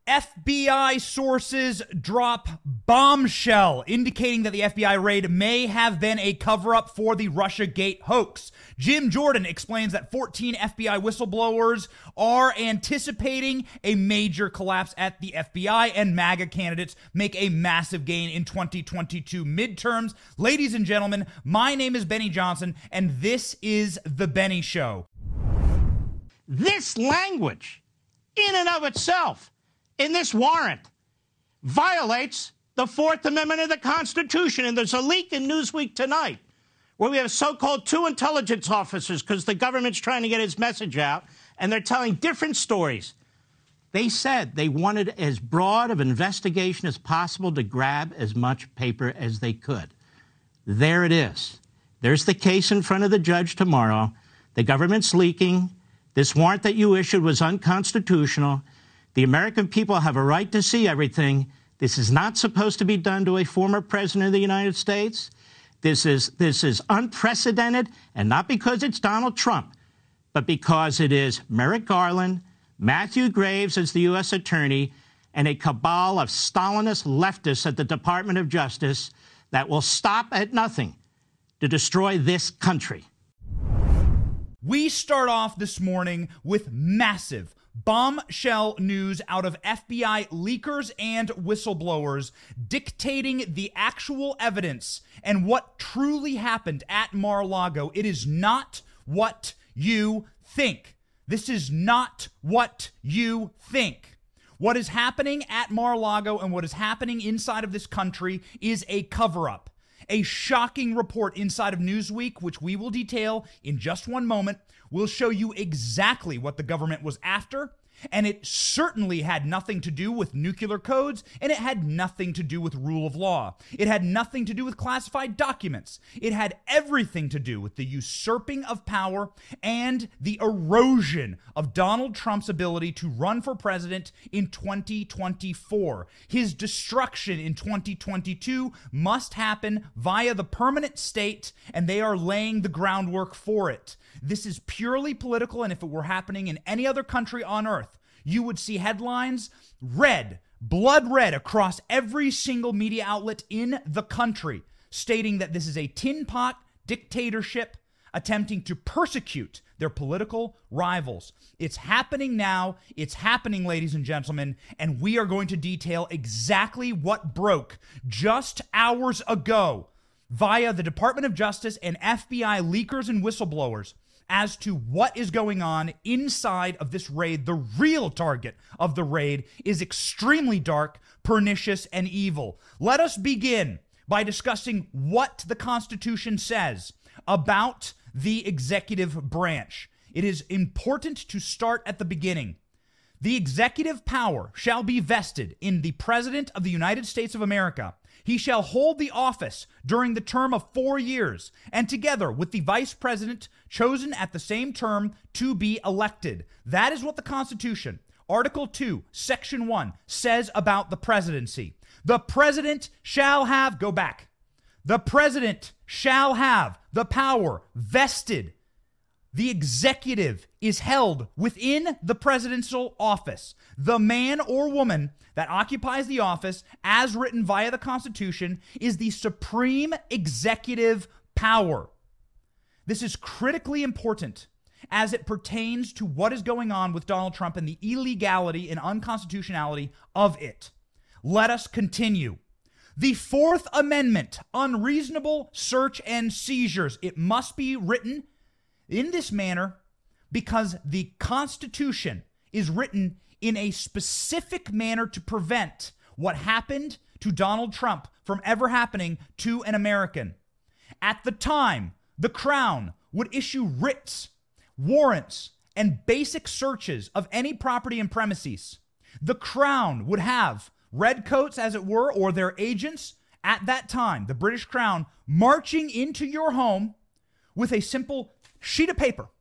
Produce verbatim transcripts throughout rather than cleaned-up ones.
F B I sources drop bombshell indicating that the F B I raid may have been a cover-up for the Russiagate hoax. Jim Jordan explains that fourteen F B I whistleblowers are anticipating a major collapse at the F B I, and MAGA candidates make a massive gain in twenty twenty-two midterms. Ladies and gentlemen, my name is Benny Johnson, and this is The Benny Show. This language, in and of itself, in this warrant, violates the Fourth Amendment of the Constitution. And there's a leak in Newsweek tonight where we have so-called two intelligence officers, because the government's trying to get its message out, and they're telling different stories. They said they wanted as broad of investigation as possible to grab as much paper as they could. There it is. There's the case in front of the judge tomorrow. The government's leaking. This warrant that you issued was unconstitutional. The American people have a right to see everything. This is not supposed to be done to a former president of the United States. This is, this is unprecedented, and not because it's Donald Trump, but because it is Merrick Garland, Matthew Graves as the U S attorney, and a cabal of Stalinist leftists at the Department of Justice that will stop at nothing to destroy this country. We start off this morning with massive bombshell news out of F B I leakers and whistleblowers dictating the actual evidence and what truly happened at Mar-a-Lago. It is not what you think. This is not what you think. What is happening at Mar-a-Lago and what is happening inside of this country is a cover-up. A shocking report inside of Newsweek, which we will detail in just one moment, will show you exactly what the government was after, and it certainly had nothing to do with nuclear codes, and it had nothing to do with rule of law. It had nothing to do with classified documents. It had everything to do with the usurping of power and the erosion of Donald Trump's ability to run for president in twenty twenty-four. His destruction in twenty twenty-two must happen via the permanent state, and they are laying the groundwork for it. This is purely political, and if it were happening in any other country on earth, you would see headlines red, blood red, across every single media outlet in the country, stating that this is a tin pot dictatorship attempting to persecute their political rivals. It's happening now. It's happening, ladies and gentlemen, and we are going to detail exactly what broke just hours ago via the Department of Justice and F B I leakers and whistleblowers as to what is going on inside of this raid. The real target of the raid is extremely dark, pernicious, and evil. Let us begin by discussing what the Constitution says about the executive branch. It is important to start at the beginning. The executive power shall be vested in the President of the United States of America. He shall hold the office during the term of four years, and together with the vice president chosen at the same term to be elected. That is what the Constitution, Article two, Section one, says about the presidency. The president shall have, go back, the president shall have the power vested. The executive is held within the presidential office. The man or woman that occupies the office, as written via the Constitution, is the supreme executive power. This is critically important as it pertains to what is going on with Donald Trump and the illegality and unconstitutionality of it. Let us continue. The Fourth Amendment, unreasonable search and seizures. It must be written in this manner because the Constitution is written in a specific manner to prevent what happened to Donald Trump from ever happening to an American. At the time, the Crown would issue writs, warrants, and basic searches of any property and premises. The Crown would have redcoats, as it were, or their agents at that time, the British Crown, marching into your home with a simple sheet of paper,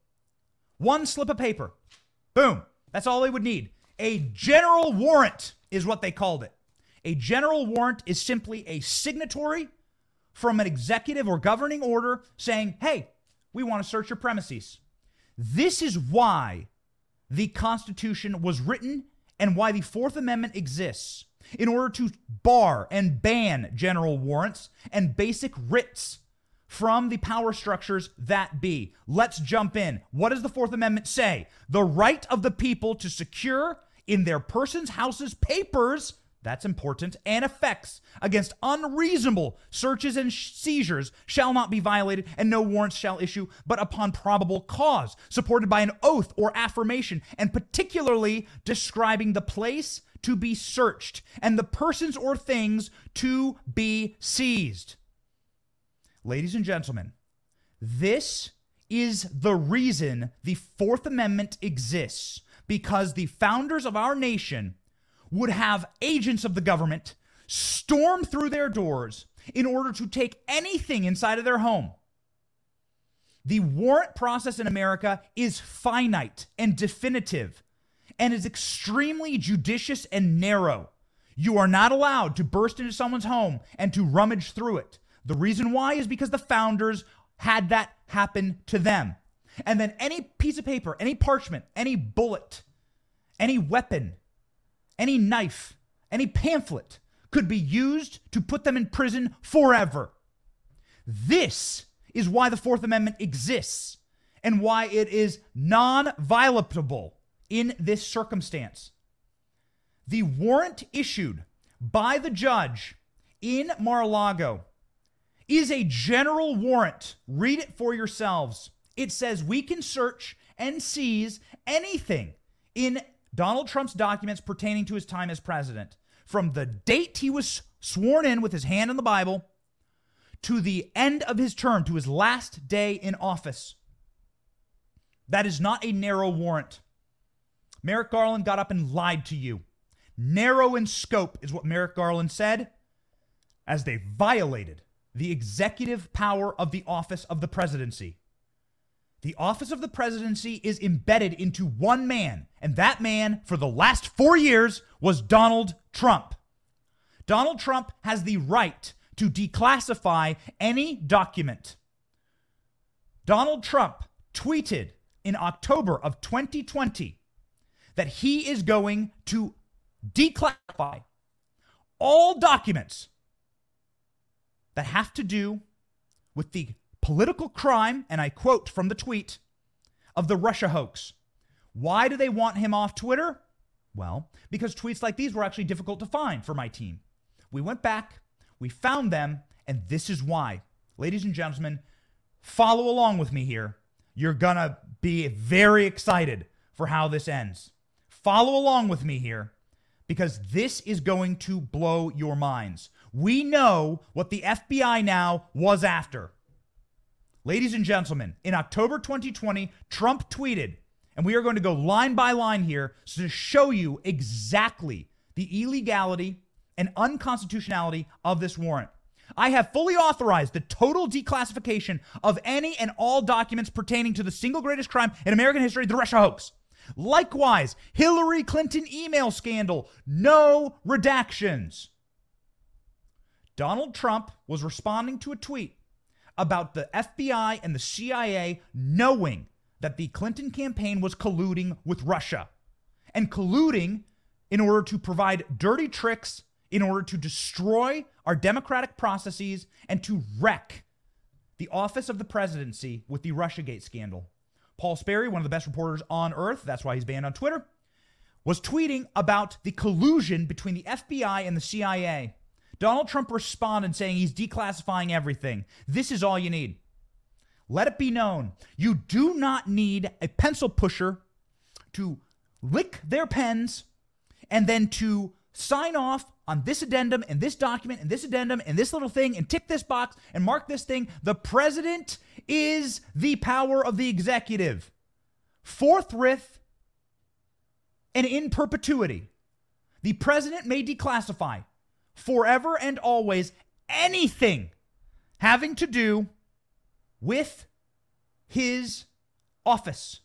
one slip of paper. Boom. That's all they would need. A general warrant is what they called it. A general warrant is simply a signatory from an executive or governing order saying, hey, we want to search your premises. This is why the Constitution was written and why the Fourth Amendment exists in order to bar and ban general warrants and basic writs from the power structures that be. Let's jump in. What does the Fourth Amendment say? The right of the people to secure in their persons, houses, papers, that's important, and effects against unreasonable searches and seizures shall not be violated, and no warrants shall issue but upon probable cause, supported by an oath or affirmation, and particularly describing the place to be searched and the persons or things to be seized. Ladies and gentlemen, this is the reason the Fourth Amendment exists, because the founders of our nation would have agents of the government storm through their doors in order to take anything inside of their home. The warrant process in America is finite and definitive and is extremely judicious and narrow. You are not allowed to burst into someone's home and to rummage through it. The reason why is because the founders had that happen to them. And then any piece of paper, any parchment, any bullet, any weapon, any knife, any pamphlet could be used to put them in prison forever. This is why the Fourth Amendment exists and why it is non-violatable in this circumstance. The warrant issued by the judge in Mar-a-Lago is a general warrant. Read it for yourselves. It says we can search and seize anything in Donald Trump's documents pertaining to his time as president, from the date he was sworn in with his hand on the Bible to the end of his term, to his last day in office. That is not a narrow warrant. Merrick Garland got up and lied to you. Narrow in scope is what Merrick Garland said, as they violated the executive power of the office of the presidency. The office of the presidency is embedded into one man, and that man, for the last four years, was Donald Trump. Donald Trump has the right to declassify any document. Donald Trump tweeted in October of twenty twenty that he is going to declassify all documents that have to do with the political crime, and I quote from the tweet, of the Russia hoax. Why do they want him off Twitter? Well, because tweets like these were actually difficult to find for my team. We went back, we found them, and this is why. Ladies and gentlemen, follow along with me here. You're gonna be very excited for how this ends. Follow along with me here, because this is going to blow your minds. We know what the F B I now was after. Ladies and gentlemen, in October twenty twenty, Trump tweeted, and we are going to go line by line here to show you exactly the illegality and unconstitutionality of this warrant. I have fully authorized the total declassification of any and all documents pertaining to the single greatest crime in American history, the Russia hoax. Likewise, Hillary Clinton email scandal, no redactions. Donald Trump was responding to a tweet about the F B I and the C I A knowing that the Clinton campaign was colluding with Russia and colluding in order to provide dirty tricks, in order to destroy our democratic processes and to wreck the office of the presidency with the Russiagate scandal. Paul Sperry, one of the best reporters on earth, that's why he's banned on Twitter, was tweeting about the collusion between the F B I and the C I A. Donald Trump responded saying he's declassifying everything. This is all you need. Let it be known, you do not need a pencil pusher to lick their pens and then to sign off on this addendum and this document and this addendum and this little thing and tick this box and mark this thing. The president is the power of the executive. Forthwith and in perpetuity, the president may declassify forever and always anything having to do with his office.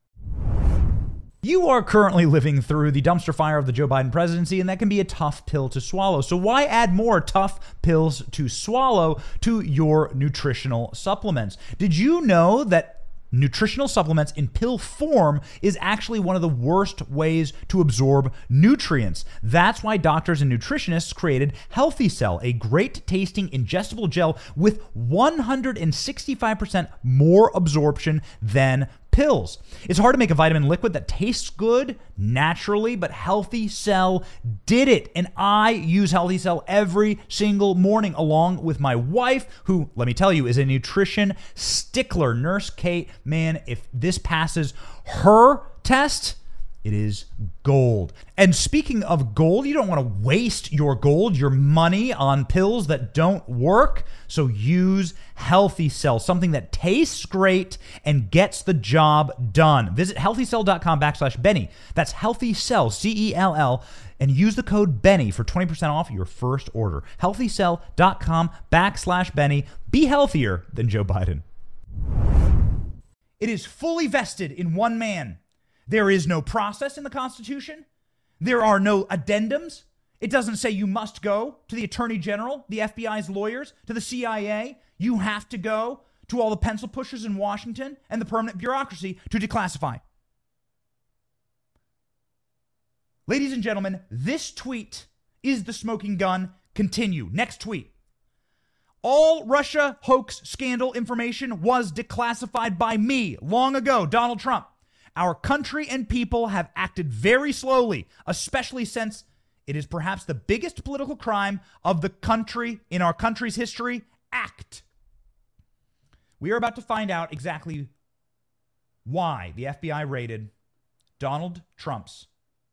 You are currently living through the dumpster fire of the Joe Biden presidency, and that can be a tough pill to swallow. So why add more tough pills to swallow to your nutritional supplements? Did you know that nutritional supplements in pill form is actually one of the worst ways to absorb nutrients. That's why doctors and nutritionists created Healthy Cell, a great tasting ingestible gel with one hundred sixty-five percent more absorption than pills. It's hard to make a vitamin liquid that tastes good naturally, but Healthy Cell did it. And I use Healthy Cell every single morning along with my wife, who, let me tell you, is a nutrition stickler. Nurse Kate, man, if this passes her test, it is gold. And speaking of gold, you don't want to waste your gold, your money on pills that don't work. So use Healthy Cell, something that tastes great and gets the job done. Visit healthycell.com backslash Benny. That's Healthy Cell, C E L L, and use the code Benny for twenty percent off your first order. healthycell.com backslash Benny. Be healthier than Joe Biden. It is fully vested in one man. There is no process in the Constitution. There are no addendums. It doesn't say you must go to the Attorney General, the F B I's lawyers, to the C I A. You have to go to all the pencil pushers in Washington and the permanent bureaucracy to declassify. Ladies and gentlemen, this tweet is the smoking gun. Continue. Next tweet. All Russia hoax scandal information was declassified by me long ago, Donald Trump. Our country and people have acted very slowly, especially since it is perhaps the biggest political crime of the country in our country's history. Act. We are about to find out exactly why the F B I raided Donald Trump's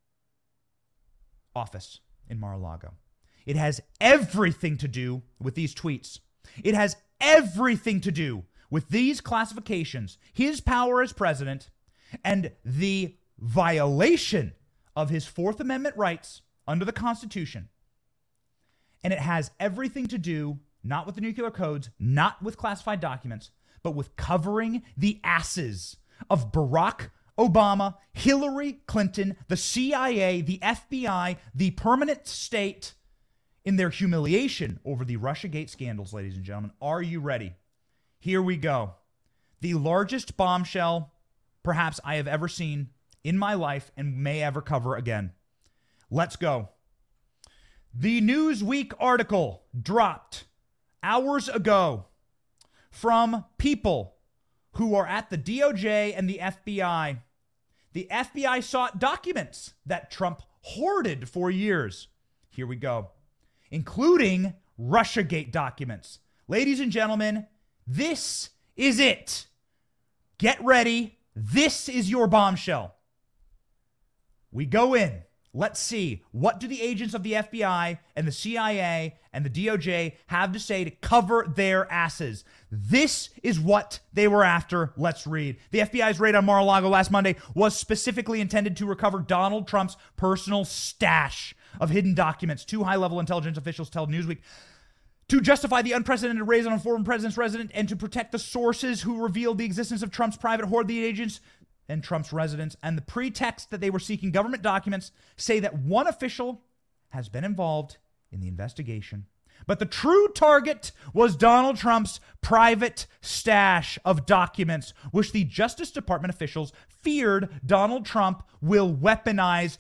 office in Mar-a-Lago. It has everything to do with these tweets. It has everything to do with these classifications, his power as president, and the violation of his Fourth Amendment rights under the Constitution. And it has everything to do, not with the nuclear codes, not with classified documents, but with covering the asses of Barack Obama, Hillary Clinton, the C I A, the F B I, the permanent state in their humiliation over the Russiagate scandals, ladies and gentlemen. Are you ready? Here we go. The largest bombshell perhaps I have ever seen in my life and may ever cover again. Let's go. The Newsweek article dropped hours ago from people who are at the D O J and the F B I. The F B I sought documents that Trump hoarded for years. Here we go. Including Russiagate documents. Ladies and gentlemen, this is it. Get ready. This is your bombshell. We go in. Let's see. What do the agents of the F B I and the C I A and the D O J have to say to cover their asses? This is what they were after. Let's read. The F B I's raid on Mar-a-Lago last Monday was specifically intended to recover Donald Trump's personal stash of hidden documents. Two high-level intelligence officials told Newsweek to justify the unprecedented raid on a former president's residence and to protect the sources who revealed the existence of Trump's private hoard. The agents and Trump's residence and the pretext that they were seeking government documents say that one official has been involved in the investigation. But the true target was Donald Trump's private stash of documents, which the Justice Department officials feared Donald Trump will weaponize.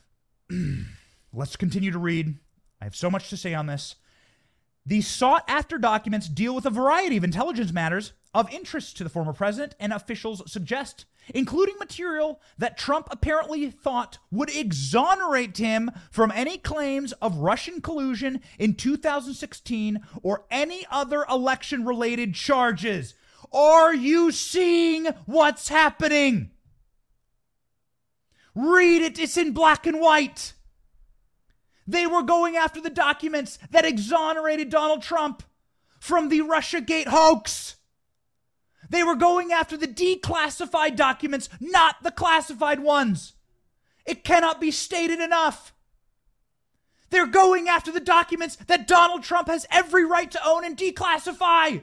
Let's continue to read. I have so much to say on this. The sought-after documents deal with a variety of intelligence matters of interest to the former president, and officials suggest, including material that Trump apparently thought would exonerate him from any claims of Russian collusion in two thousand sixteen or any other election-related charges. Are you seeing what's happening? Read it. It's in black and white. They were going after the documents that exonerated Donald Trump from the Russiagate hoax. They were going after the declassified documents, not the classified ones. It cannot be stated enough. They're going after the documents that Donald Trump has every right to own and declassify.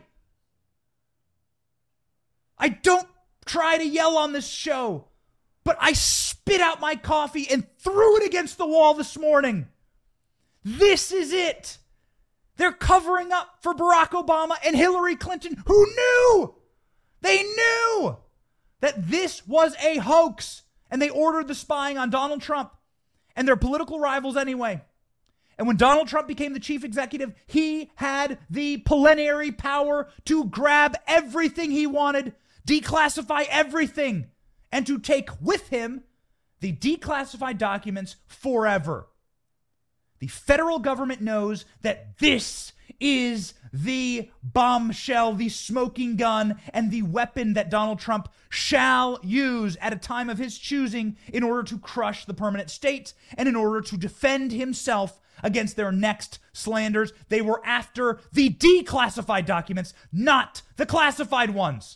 I don't try to yell on this show, but I spit out my coffee and threw it against the wall this morning. This is it. They're covering up for Barack Obama and Hillary Clinton, who knew. They knew that this was a hoax, and they ordered the spying on Donald Trump and their political rivals anyway. And when Donald Trump became the chief executive, he had the plenary power to grab everything he wanted, declassify everything, and to take with him the declassified documents forever. The federal government knows that this is the bombshell, the smoking gun, and the weapon that Donald Trump shall use at a time of his choosing in order to crush the permanent state and in order to defend himself against their next slanders. They were after the declassified documents, not the classified ones.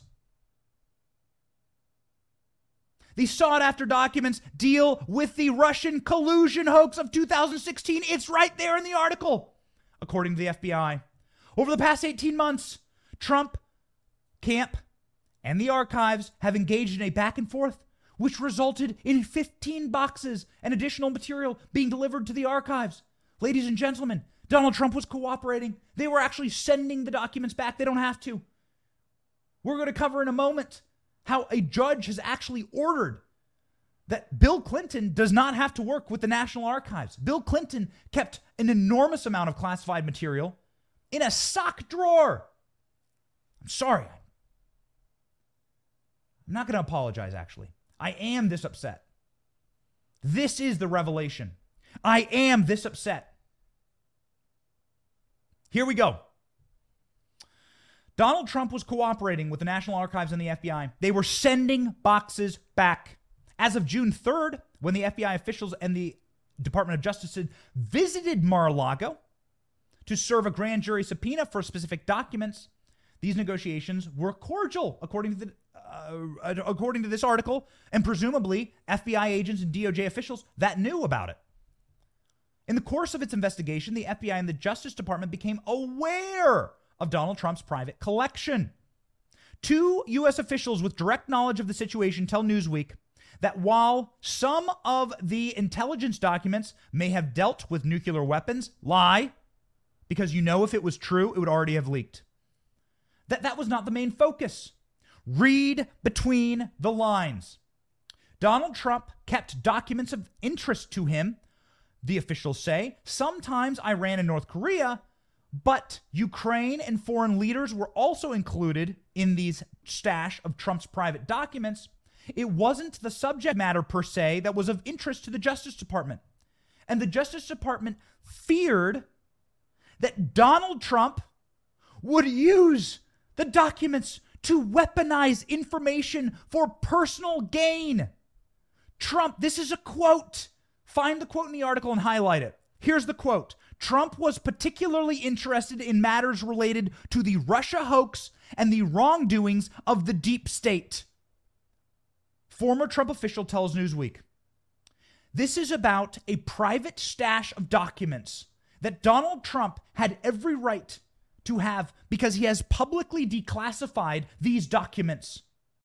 The sought-after documents deal with the Russian collusion hoax of two thousand sixteen. It's right there in the article, according to the F B I. Over the past eighteen months, Trump, camp, and the archives have engaged in a back and forth, which resulted in fifteen boxes and additional material being delivered to the archives. Ladies and gentlemen, Donald Trump was cooperating. They were actually sending the documents back. They don't have to. We're going to cover in a moment how a judge has actually ordered that Bill Clinton does not have to work with the National Archives. Bill Clinton kept an enormous amount of classified material in a sock drawer. I'm sorry. I'm not going to apologize, actually. I am this upset. This is the revelation. I am this upset. Here we go. Donald Trump was cooperating with the National Archives and the F B I. They were sending boxes back. As of June third, when the F B I officials and the Department of Justice visited Mar-a-Lago to serve a grand jury subpoena for specific documents, these negotiations were cordial, according to the, uh, according to this article, and presumably F B I agents and D O J officials that knew about it. In the course of its investigation, the F B I and the Justice Department became aware of Donald Trump's private collection. Two U S officials with direct knowledge of the situation tell Newsweek that while some of the intelligence documents may have dealt with nuclear weapons, lie, because you know if it was true, it would already have leaked. That that was not the main focus. Read between the lines. Donald Trump kept documents of interest to him, the officials say, sometimes Iran and North Korea, but Ukraine and foreign leaders were also included in these stash of Trump's private documents. It wasn't the subject matter per se that was of interest to the Justice Department. And the Justice Department feared that Donald Trump would use the documents to weaponize information for personal gain. Trump, this is a quote. Find the quote in the article and highlight it. Here's the quote. Trump was particularly interested in matters related to the Russia hoax and the wrongdoings of the deep state. Former Trump official tells Newsweek, this is about a private stash of documents that Donald Trump had every right to have because he has publicly declassified these documents.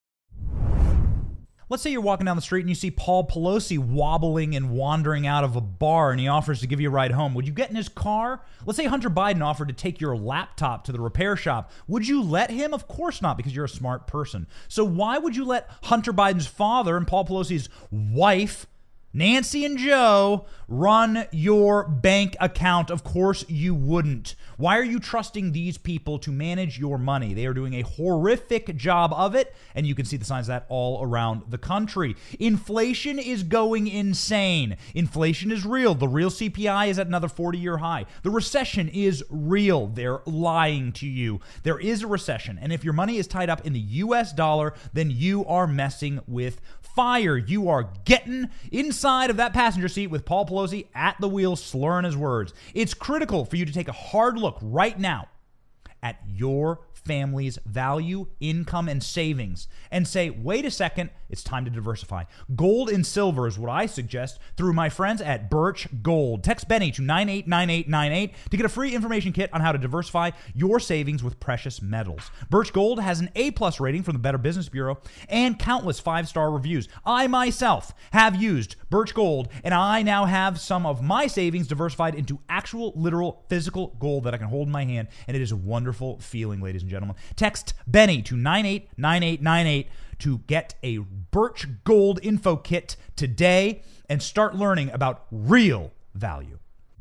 Let's say you're walking down the street and you see Paul Pelosi wobbling and wandering out of a bar and he offers to give you a ride home. Would you get in his car? Let's say Hunter Biden offered to take your laptop to the repair shop. Would you let him? Of course not, because you're a smart person. So why would you let Hunter Biden's father and Paul Pelosi's wife, Nancy and Joe, run your bank account? Of course you wouldn't. Why are you trusting these people to manage your money? They are doing a horrific job of it, and you can see the signs of that all around the country. Inflation is going insane. Inflation is real. The real C P I is at another forty-year high. The recession is real. They're lying to you. There is a recession, and if your money is tied up in the U S dollar, then you are messing with fire. You are getting inside of that passenger seat with Paul Pelosi at the wheel, slurring his words. It's critical for you to take a hard look right now at your family's value, income, and savings and say, wait a second, it's time to diversify. Gold and silver is what I suggest through my friends at Birch Gold. Text Benny to nine eight nine eight nine eight to get a free information kit on how to diversify your savings with precious metals. Birch Gold has an A-plus rating from the Better Business Bureau and countless five-star reviews. I myself have used Birch Gold, and I now have some of my savings diversified into actual, literal, physical gold that I can hold in my hand, and it is a wonderful feeling, ladies and gentlemen. Text Benny to nine eight nine eight nine eight to get a Birch Gold info kit today and start learning about real value.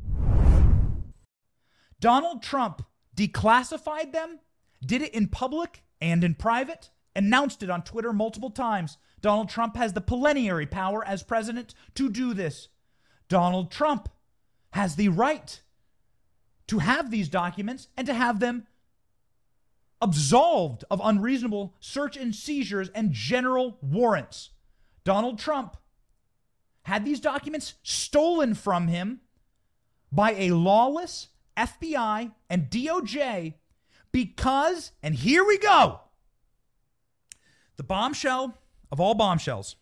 Donald Trump declassified them, did it in public and in private, announced it on Twitter multiple times. Donald Trump has the plenary power as president to do this. Donald Trump has the right to have these documents and to have them absolved of unreasonable search and seizures and general warrants. Donald Trump had these documents stolen from him by a lawless F B I and D O J because, and here we go, the bombshell of all bombshells,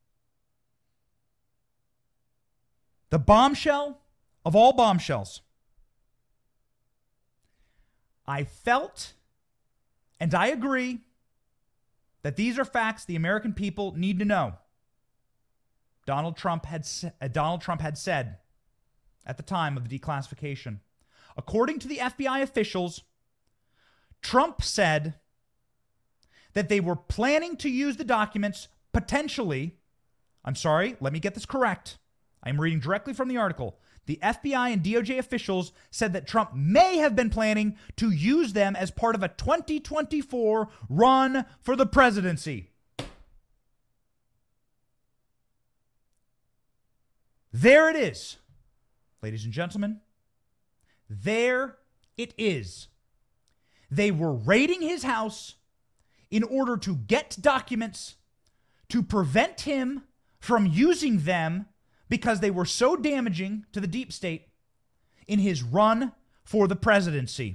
the bombshell of all bombshells. I felt, and I agree, that these are facts the American people need to know. Donald Trump had uh, Donald Trump had said at the time of the declassification. According to the F B I officials, Trump said that they were planning to use the documents potentially. I'm sorry, let me get this correct. I'm reading directly from the article. The F B I and D O J officials said that Trump may have been planning to use them as part of a twenty twenty-four run for the presidency. There it is, ladies and gentlemen. There it is. They were raiding his house in order to get documents to prevent him from using them because they were so damaging to the deep state in his run for the presidency.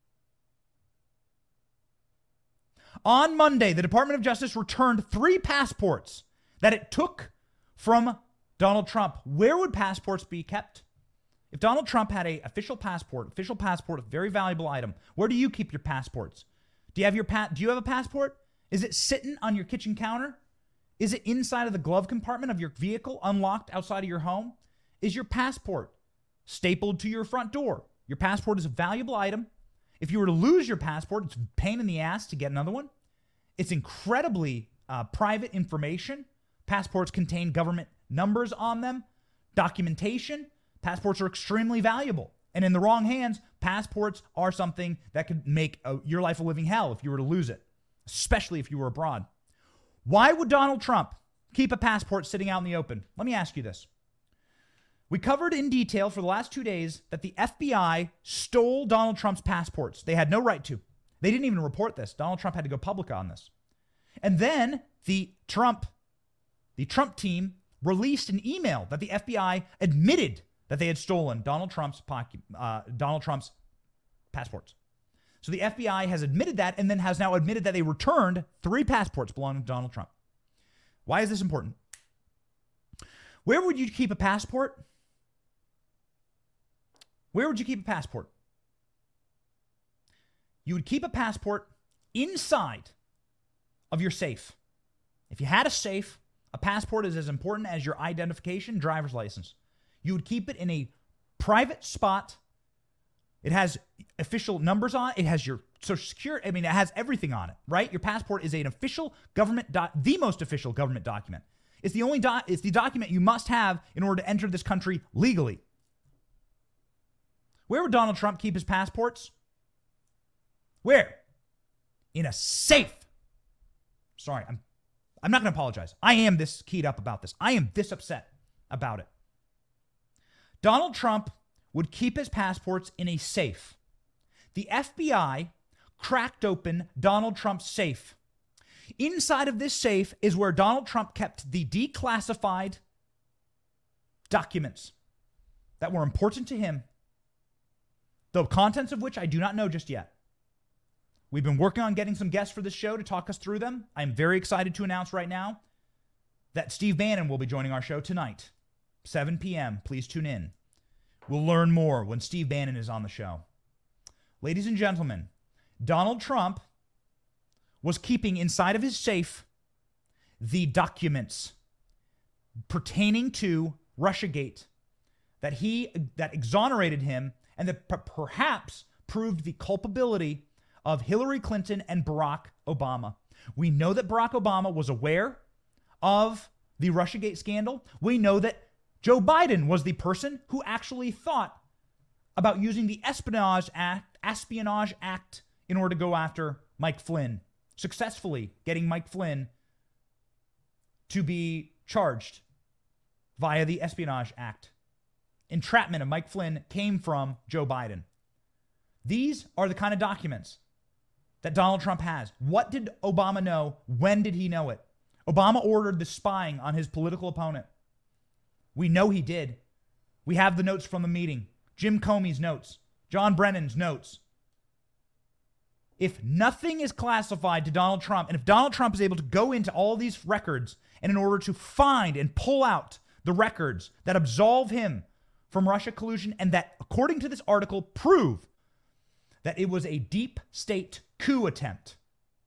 On Monday, the Department of Justice returned three passports that it took from Donald Trump. Where would passports be kept? If Donald Trump had an official passport, official passport, a very valuable item, where do you keep your passports? Do you have your pa- Do you have a passport? Is it sitting on your kitchen counter? Is it inside of the glove compartment of your vehicle, unlocked outside of your home? Is your passport stapled to your front door? Your passport is a valuable item. If you were to lose your passport, it's a pain in the ass to get another one. It's incredibly uh, private information. Passports contain government numbers on them, documentation. Passports are extremely valuable. And in the wrong hands, passports are something that could make a, your life a living hell if you were to lose it, especially if you were abroad. Why would Donald Trump keep a passport sitting out in the open? Let me ask you this. We covered in detail for the last two days that the F B I stole Donald Trump's passports. They had no right to. They didn't even report this. Donald Trump had to go public on this. And then the Trump, the Trump team released an email that the F B I admitted that they had stolen Donald Trump's uh, Donald Trump's passports. So the F B I has admitted that and then has now admitted that they returned three passports belonging to Donald Trump. Why is this important? Where would you keep a passport? Where would you keep a passport? You would keep a passport inside of your safe. If you had a safe, a passport is as important as your identification, driver's license. You would keep it in a private spot. It has official numbers on it. It has your social security. I mean, it has everything on it, right? Your passport is an official government, doc, the most official government document. It's the only doc, it's the document you must have in order to enter this country legally. Where would Donald Trump keep his passports? Where? In a safe. Sorry, I'm, I'm not going to apologize. I am this keyed up about this. I am this upset about it. Donald Trump would keep his passports in a safe. The F B I cracked open Donald Trump's safe. Inside of this safe is where Donald Trump kept the declassified documents that were important to him, the contents of which I do not know just yet. We've been working on getting some guests for this show to talk us through them. I'm very excited to announce right now that Steve Bannon will be joining our show tonight, seven p.m. Please tune in. We'll learn more when Steve Bannon is on the show. Ladies and gentlemen, Donald Trump was keeping inside of his safe the documents pertaining to Russiagate that he that exonerated him and that p- perhaps proved the culpability of Hillary Clinton and Barack Obama. We know that Barack Obama was aware of the Russiagate scandal. We know that Joe Biden was the person who actually thought about using the Espionage Act, Espionage Act in order to go after Mike Flynn, successfully getting Mike Flynn to be charged via the Espionage Act. Entrapment of Mike Flynn came from Joe Biden. These are the kind of documents that Donald Trump has. What did Obama know? When did he know it? Obama ordered the spying on his political opponent. We know he did. We have the notes from the meeting. Jim Comey's notes. John Brennan's notes. If nothing is classified to Donald Trump, and if Donald Trump is able to go into all these records, and in order to find and pull out the records that absolve him from Russia collusion, and that, according to this article, prove that it was a deep state coup attempt,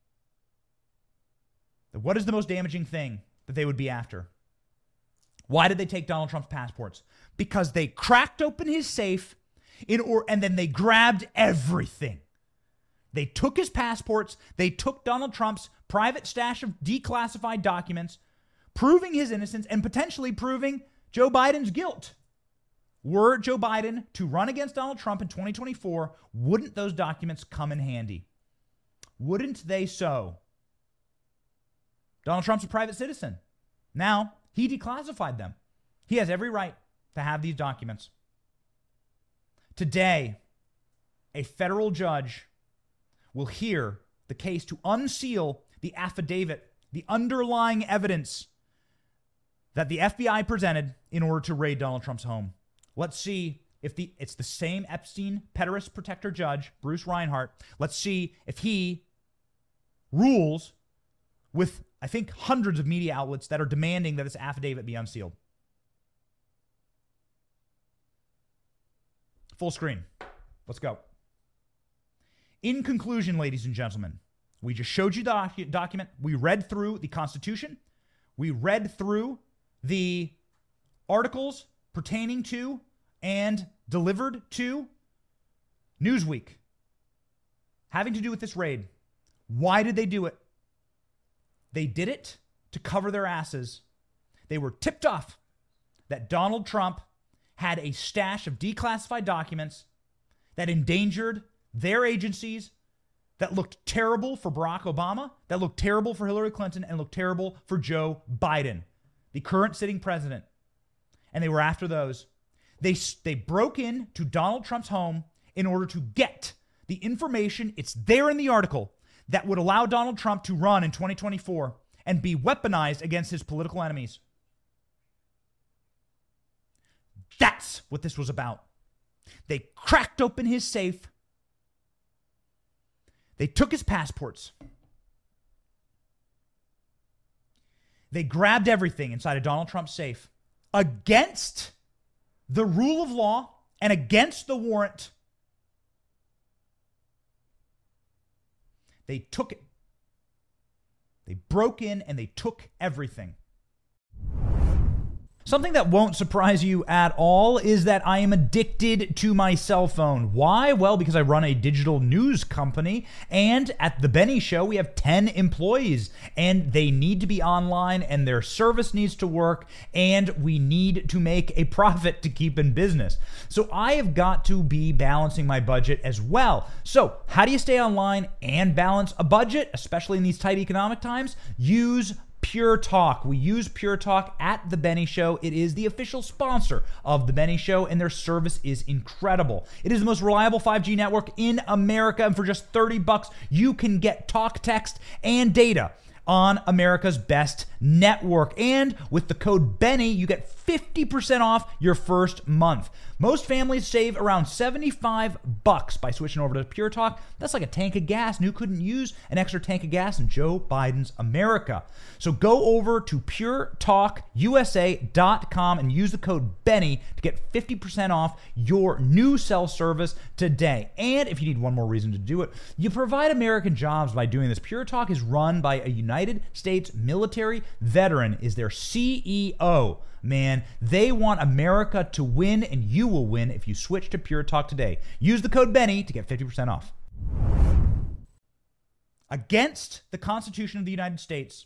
then what is the most damaging thing that they would be after? Why did they take Donald Trump's passports? Because they cracked open his safe in or and then they grabbed everything. They took his passports, they took Donald Trump's private stash of declassified documents, proving his innocence and potentially proving Joe Biden's guilt. Were Joe Biden to run against Donald Trump in twenty twenty-four, wouldn't those documents come in handy? Wouldn't they so? Donald Trump's a private citizen. Now, he declassified them. He has every right to have these documents. Today, a federal judge will hear the case to unseal the affidavit, the underlying evidence that the F B I presented in order to raid Donald Trump's home. Let's see if the it's the same Epstein pederast protector judge, Bruce Reinhart. Let's see if he rules with, I think, hundreds of media outlets that are demanding that this affidavit be unsealed. Full screen. Let's go. In conclusion, ladies and gentlemen, we just showed you the docu- document. We read through the Constitution. We read through the articles pertaining to and delivered to Newsweek having to do with this raid. Why did they do it? They did it to cover their asses. They were tipped off that Donald Trump had a stash of declassified documents that endangered their agencies, that looked terrible for Barack Obama, that looked terrible for Hillary Clinton, and looked terrible for Joe Biden, the current sitting president. And they were after those. They, they broke into Donald Trump's home in order to get the information, it's there in the article, that would allow Donald Trump to run in twenty twenty-four and be weaponized against his political enemies. That's what this was about. They cracked open his safe. They took his passports. They grabbed everything inside of Donald Trump's safe against the rule of law and against the warrant. They took it. They broke in and they took everything. Something that won't surprise you at all is that I am addicted to my cell phone. Why? Well, because I run a digital news company, and at The Benny Show, we have ten employees, and they need to be online, and their service needs to work, and we need to make a profit to keep in business. So I have got to be balancing my budget as well. So how do you stay online and balance a budget, especially in these tight economic times? Use Pure Talk. We use Pure Talk at The Benny Show. It is the official sponsor of The Benny Show, and their service is incredible. It is the most reliable five G network in America, and for just thirty bucks, you can get talk, text, and data on America's best network. And with the code Benny, you get fifty percent off your first month. Most families save around seventy-five bucks by switching over to Pure Talk. That's like a tank of gas, and who couldn't use an extra tank of gas in Joe Biden's America? So go over to pure talk u s a dot com and use the code Benny to get fifty percent off your new cell service today. And if you need one more reason to do it, you provide American jobs by doing this. Pure Talk is run by a United States military veteran, is their C E O. Man, they want America to win, and you will win if you switch to Pure Talk today. Use the code Benny to get fifty percent off. against the Constitution of the United States.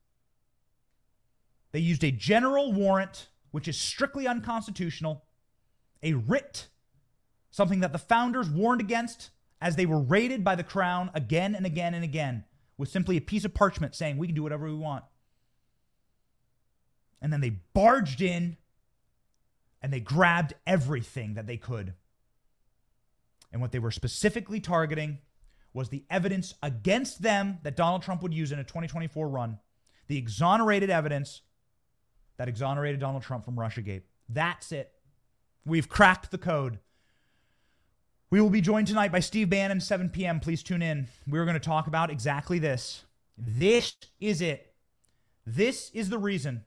They used a general warrant, which is strictly unconstitutional, a writ, something that the founders warned against as they were raided by the crown again and again and again, with simply a piece of parchment saying we can do whatever we want. And then they barged in and they grabbed everything that they could. And what they were specifically targeting was the evidence against them that Donald Trump would use in a twenty twenty-four run, the exonerated evidence that exonerated Donald Trump from Russiagate. That's it. We've cracked the code. We will be joined tonight by Steve Bannon, seven p.m. Please tune in. We're going to talk about exactly this. This is it. This is the reason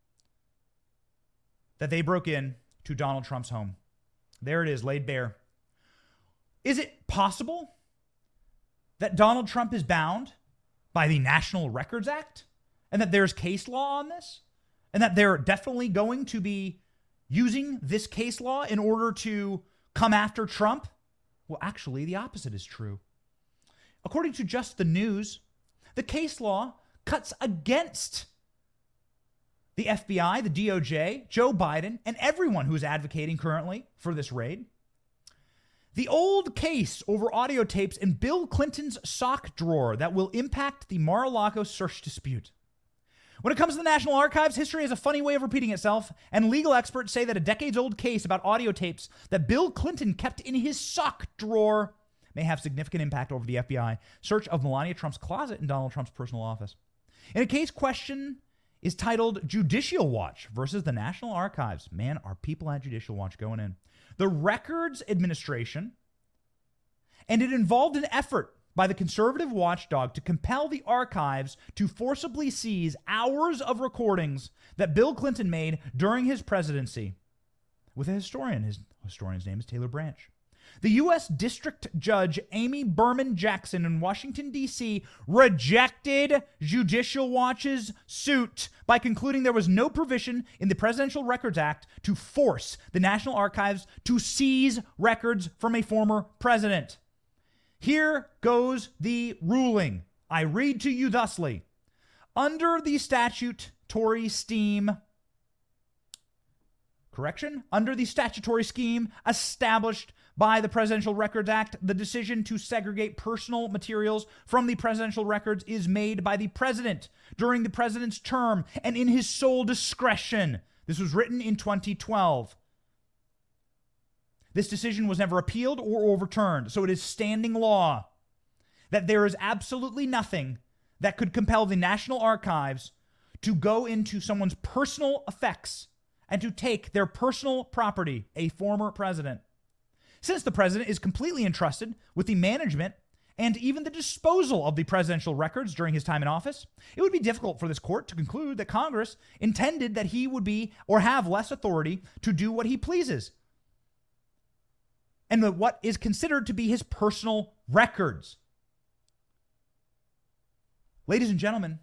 that they broke in to Donald Trump's home. There it is, laid bare. Is it possible that Donald Trump is bound by the National Records Act and that there's case law on this and that they're definitely going to be using this case law in order to come after Trump? Well, actually, the opposite is true. According to Just the News, the case law cuts against the F B I, the D O J, Joe Biden, and everyone who is advocating currently for this raid. The old case over audio tapes in Bill Clinton's sock drawer that will impact the Mar-a-Lago search dispute. When it comes to the National Archives, history has a funny way of repeating itself, and legal experts say that a decades-old case about audio tapes that Bill Clinton kept in his sock drawer may have significant impact over the F B I search of Melania Trump's closet in Donald Trump's personal office. In a case question is titled Judicial Watch versus the National Archives. Man, are people at Judicial Watch going in. The Records Administration, and it involved an effort by the conservative watchdog to compel the archives to forcibly seize hours of recordings that Bill Clinton made during his presidency with a historian. His historian's name is Taylor Branch. The U S District Judge Amy Berman Jackson in Washington, D C rejected Judicial Watch's suit by concluding there was no provision in the Presidential Records Act to force the National Archives to seize records from a former president. Here goes the ruling. I read to you thusly. Under the statutory scheme, correction, under the statutory scheme established by the Presidential Records Act, the decision to segregate personal materials from the presidential records is made by the president during the president's term and in his sole discretion. This was written in twenty twelve. This decision was never appealed or overturned, so it is standing law that there is absolutely nothing that could compel the National Archives to go into someone's personal effects and to take their personal property, a former president. Since the president is completely entrusted with the management and even the disposal of the presidential records during his time in office, it would be difficult for this court to conclude that Congress intended that he would be or have less authority to do what he pleases and what is considered to be his personal records. Ladies and gentlemen,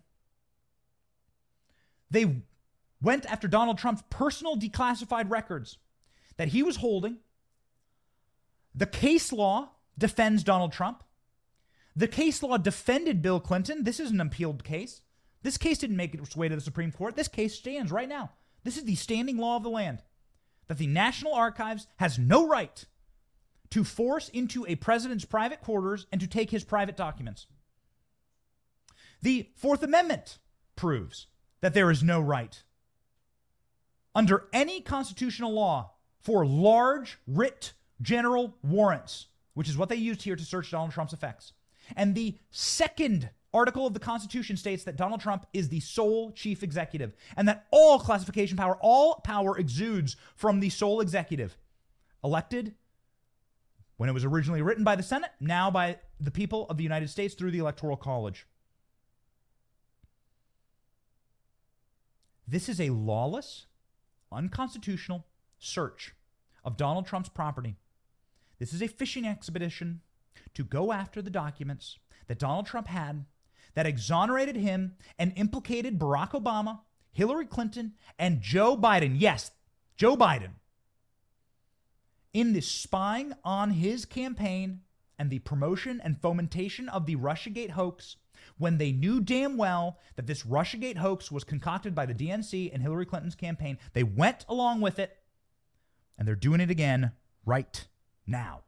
they went after Donald Trump's personal declassified records that he was holding. The case law defends Donald Trump. The case law defended Bill Clinton. This is an appealed case. This case didn't make its way to the Supreme Court. This case stands right now. This is the standing law of the land, that the National Archives has no right to force into a president's private quarters and to take his private documents. The Fourth Amendment proves that there is no right under any constitutional law for large writ general warrants, which is what they used here to search Donald Trump's effects. And the second article of the Constitution states that Donald Trump is the sole chief executive and that all classification power, all power exudes from the sole executive, elected when it was originally written by the Senate, now by the people of the United States through the Electoral College. This is a lawless, unconstitutional search of Donald Trump's property. This is a fishing expedition to go after the documents that Donald Trump had that exonerated him and implicated Barack Obama, Hillary Clinton, and Joe Biden. Yes, Joe Biden. In the spying on his campaign and the promotion and fomentation of the Russiagate hoax when they knew damn well that this Russiagate hoax was concocted by the D N C and Hillary Clinton's campaign. They went along with it, and they're doing it again right now.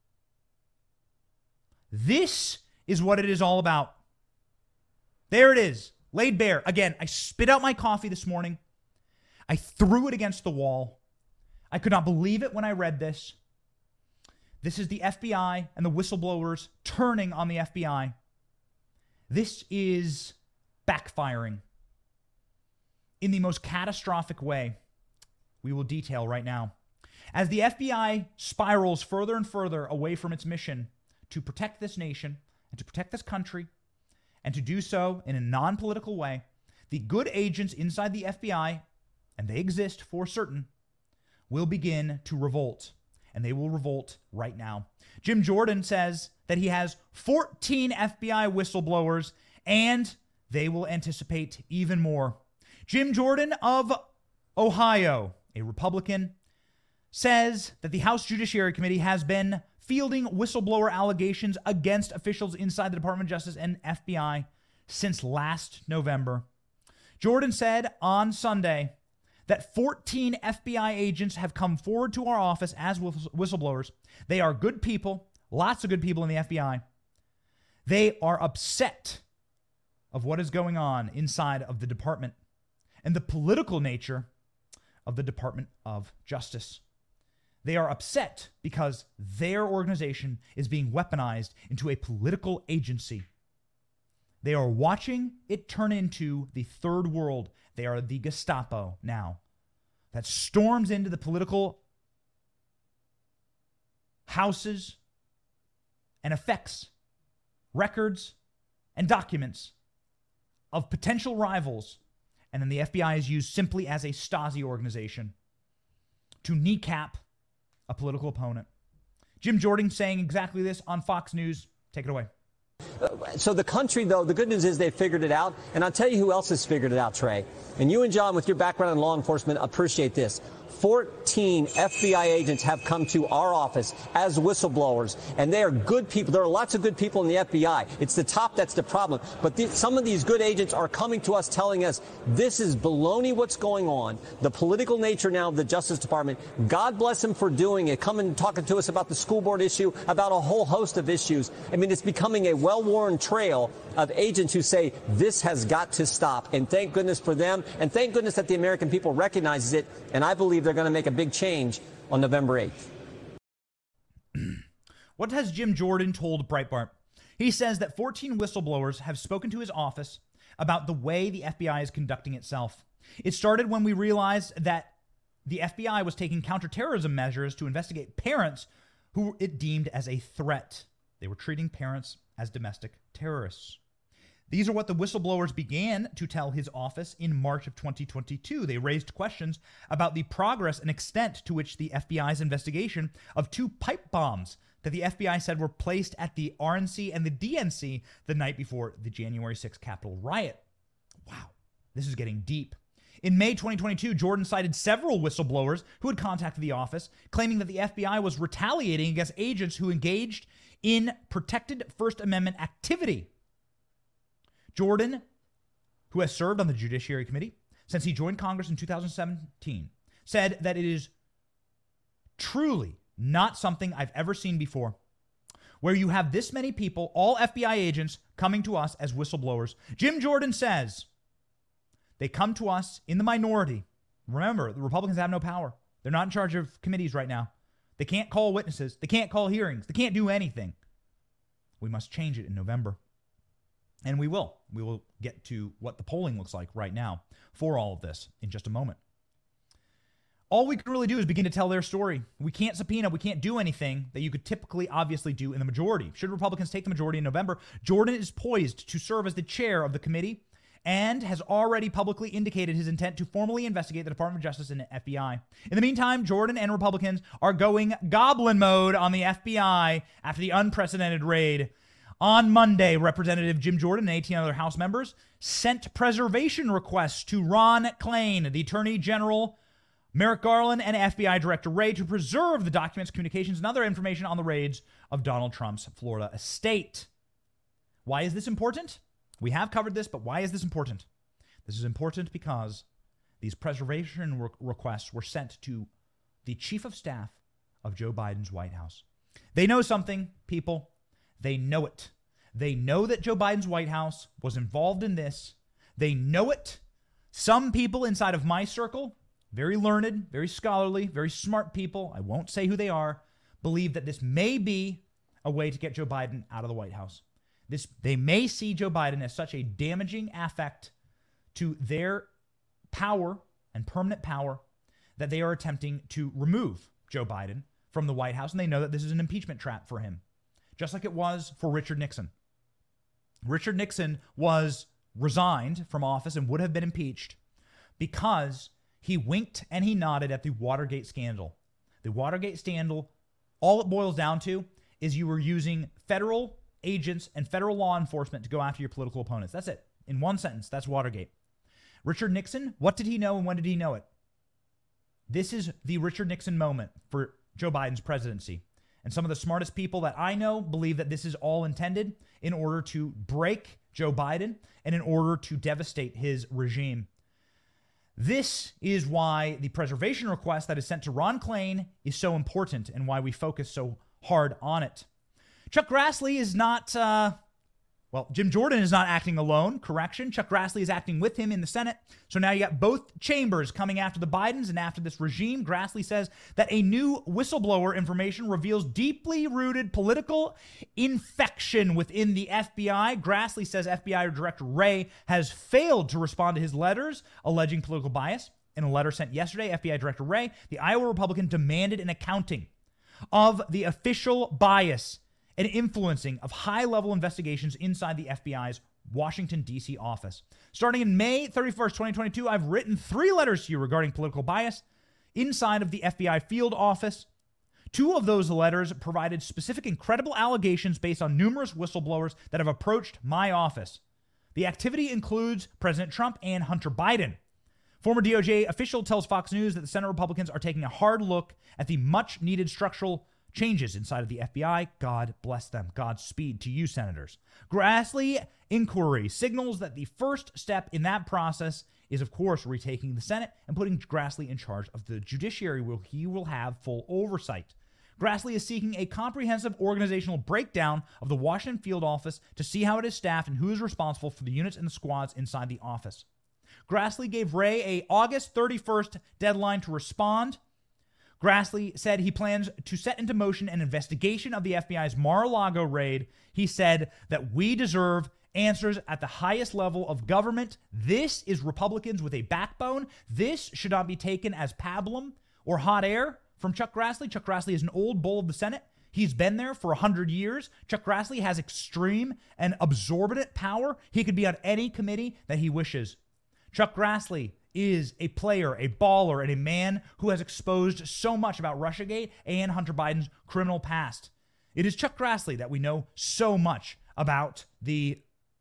This is what it is all about. There it is, laid bare. Again, I spit out my coffee this morning. I threw it against the wall. I could not believe it when I read this. This is the F B I and the whistleblowers turning on the F B I. This is backfiring in the most catastrophic way we will detail right now. As the F B I spirals further and further away from its mission to protect this nation and to protect this country, and to do so in a non-political way, the good agents inside the F B I, and they exist for certain, will begin to revolt. And they will revolt right now. Jim Jordan says that he has fourteen F B I whistleblowers, and they will anticipate even more. Jim Jordan of Ohio, a Republican, says that the House Judiciary Committee has been fielding whistleblower allegations against officials inside the Department of Justice and F B I since last November. Jordan said on Sunday that fourteen F B I agents have come forward to our office as whistleblowers. They are good people, lots of good people in the F B I. They are upset of what is going on inside of the department and the political nature of the Department of Justice. They are upset because their organization is being weaponized into a political agency. They are watching it turn into the third world. They are the Gestapo now that storms into the political houses and affects records and documents of potential rivals. And then the F B I is used simply as a Stasi organization to kneecap a political opponent. Jim Jordan saying exactly this on Fox News. Take it away. So the country, though, the good news is they figured it out. And I'll tell you who else has figured it out, Trey. And you and John, with your background in law enforcement, appreciate this. fourteen F B I agents have come to our office as whistleblowers, and they are good people. There are lots of good people in the F B I. It's the top that's the problem. But the, some of these good agents are coming to us telling us this is baloney what's going on, the political nature now of the Justice Department. God bless them for doing it, coming and talking to us about the school board issue, about a whole host of issues. I mean, it's becoming a well-worn trail of agents who say this has got to stop. And thank goodness for them, and thank goodness that the American people recognizes it, and I believe they're going to make a big change on November eighth. What has Jim Jordan told Breitbart? He says that fourteen whistleblowers have spoken to his office about the way the F B I is conducting itself. It started when we realized that the F B I was taking counterterrorism measures to investigate parents who it deemed as a threat. They were treating parents as domestic terrorists. These are what the whistleblowers began to tell his office in March of twenty twenty-two. They raised questions about the progress and extent to which the F B I's investigation of two pipe bombs that the F B I said were placed at the R N C and the D N C the night before the January sixth Capitol riot. Wow, this is getting deep. In May twenty twenty-two, Jordan cited several whistleblowers who had contacted the office, claiming that the F B I was retaliating against agents who engaged in protected First Amendment activity. Jordan, who has served on the Judiciary Committee since he joined Congress in two thousand seventeen, said that it is truly not something I've ever seen before, where you have this many people, all F B I agents, coming to us as whistleblowers. Jim Jordan says they come to us in the minority. Remember, the Republicans have no power. They're not in charge of committees right now. They can't call witnesses. They can't call hearings. They can't do anything. We must change it in November. And we will. We will get to what the polling looks like right now for all of this in just a moment. All we can really do is begin to tell their story. We can't subpoena. We can't do anything that you could typically obviously do in the majority. Should Republicans take the majority in November, Jordan is poised to serve as the chair of the committee and has already publicly indicated his intent to formally investigate the Department of Justice and the F B I. In the meantime, Jordan and Republicans are going goblin mode on the F B I after the unprecedented raid. On Monday, Representative Jim Jordan and eighteen other House members sent preservation requests to Ron Klain, the Attorney General, Merrick Garland and F B I Director Wray to preserve the documents, communications, and other information on the raids of Donald Trump's Florida estate. Why is this important? We have covered this, but why is this important? This is important because these preservation re- requests were sent to the chief of staff of Joe Biden's White House. They know something, people. They know it. They know that Joe Biden's White House was involved in this. They know it. Some people inside of my circle, very learned, very scholarly, very smart people, I won't say who they are, believe that this may be a way to get Joe Biden out of the White House. This, they may see Joe Biden as such a damaging affect to their power and permanent power that they are attempting to remove Joe Biden from the White House, and they know that this is an impeachment trap for him, just like it was for Richard Nixon. Richard Nixon was resigned from office and would have been impeached because he winked and he nodded at the Watergate scandal. The Watergate scandal, all it boils down to is you were using federal agents and federal law enforcement to go after your political opponents. That's it. In one sentence, that's Watergate. Richard Nixon, what did he know and when did he know it? This is the Richard Nixon moment for Joe Biden's presidency. And some of the smartest people that I know believe that this is all intended in order to break Joe Biden and in order to devastate his regime. This is why the preservation request that is sent to Ron Klain is so important and why we focus so hard on it. Chuck Grassley is not, uh, well, Jim Jordan is not acting alone. Correction. Chuck Grassley is acting with him in the Senate. So now you got both chambers coming after the Bidens and after this regime. Grassley says that a new whistleblower information reveals deeply rooted political infection within the F B I. Grassley says F B I Director Wray has failed to respond to his letters alleging political bias. In a letter sent yesterday, F B I Director Wray, the Iowa Republican, demanded an accounting of the official bias and influencing of high-level investigations inside the F B I's Washington, D C office. Starting in May thirty-first, twenty twenty-two, I've written three letters to you regarding political bias inside of the F B I field office. Two of those letters provided specific and credible allegations based on numerous whistleblowers that have approached my office. The activity includes President Trump and Hunter Biden. Former D O J official tells Fox News that the Senate Republicans are taking a hard look at the much-needed structural changes inside of the F B I. God bless them. Godspeed to you, senators. Grassley inquiry signals that the first step in that process is, of course, retaking the Senate and putting Grassley in charge of the judiciary, where he will have full oversight. Grassley is seeking a comprehensive organizational breakdown of the Washington field office to see how it is staffed and who is responsible for the units and the squads inside the office. Grassley gave Wray a August thirty-first deadline to respond. Grassley said he plans to set into motion an investigation of the F B I's Mar-a-Lago raid. He said that we deserve answers at the highest level of government. This is Republicans with a backbone. This should not be taken as pablum or hot air from Chuck Grassley. Chuck Grassley is an old bull of the Senate. He's been there for one hundred years. Chuck Grassley has extreme and absorbent power. He could be on any committee that he wishes. Chuck Grassley is a player, a baller, and a man who has exposed so much about Russiagate and Hunter Biden's criminal past. It is Chuck Grassley that we know so much about the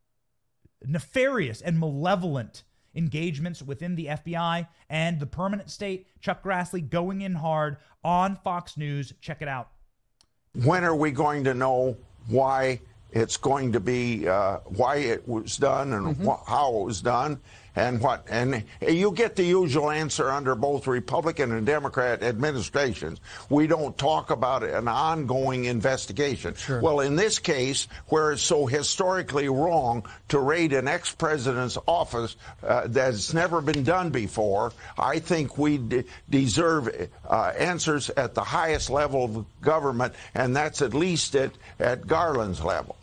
nefarious and malevolent engagements within the F B I and the permanent state. Chuck Grassley going in hard on Fox News. Check it out. When are we going to know why it's going to be, uh, why it was done and mm-hmm. wh- how it was done? And what, and you get the usual answer under both Republican and Democrat administrations. We don't talk about an ongoing investigation. Sure. Well, in this case, where it's so historically wrong to raid an ex-president's office uh, that's never been done before, I think we d- deserve uh, answers at the highest level of government, and that's at least at, at Garland's level.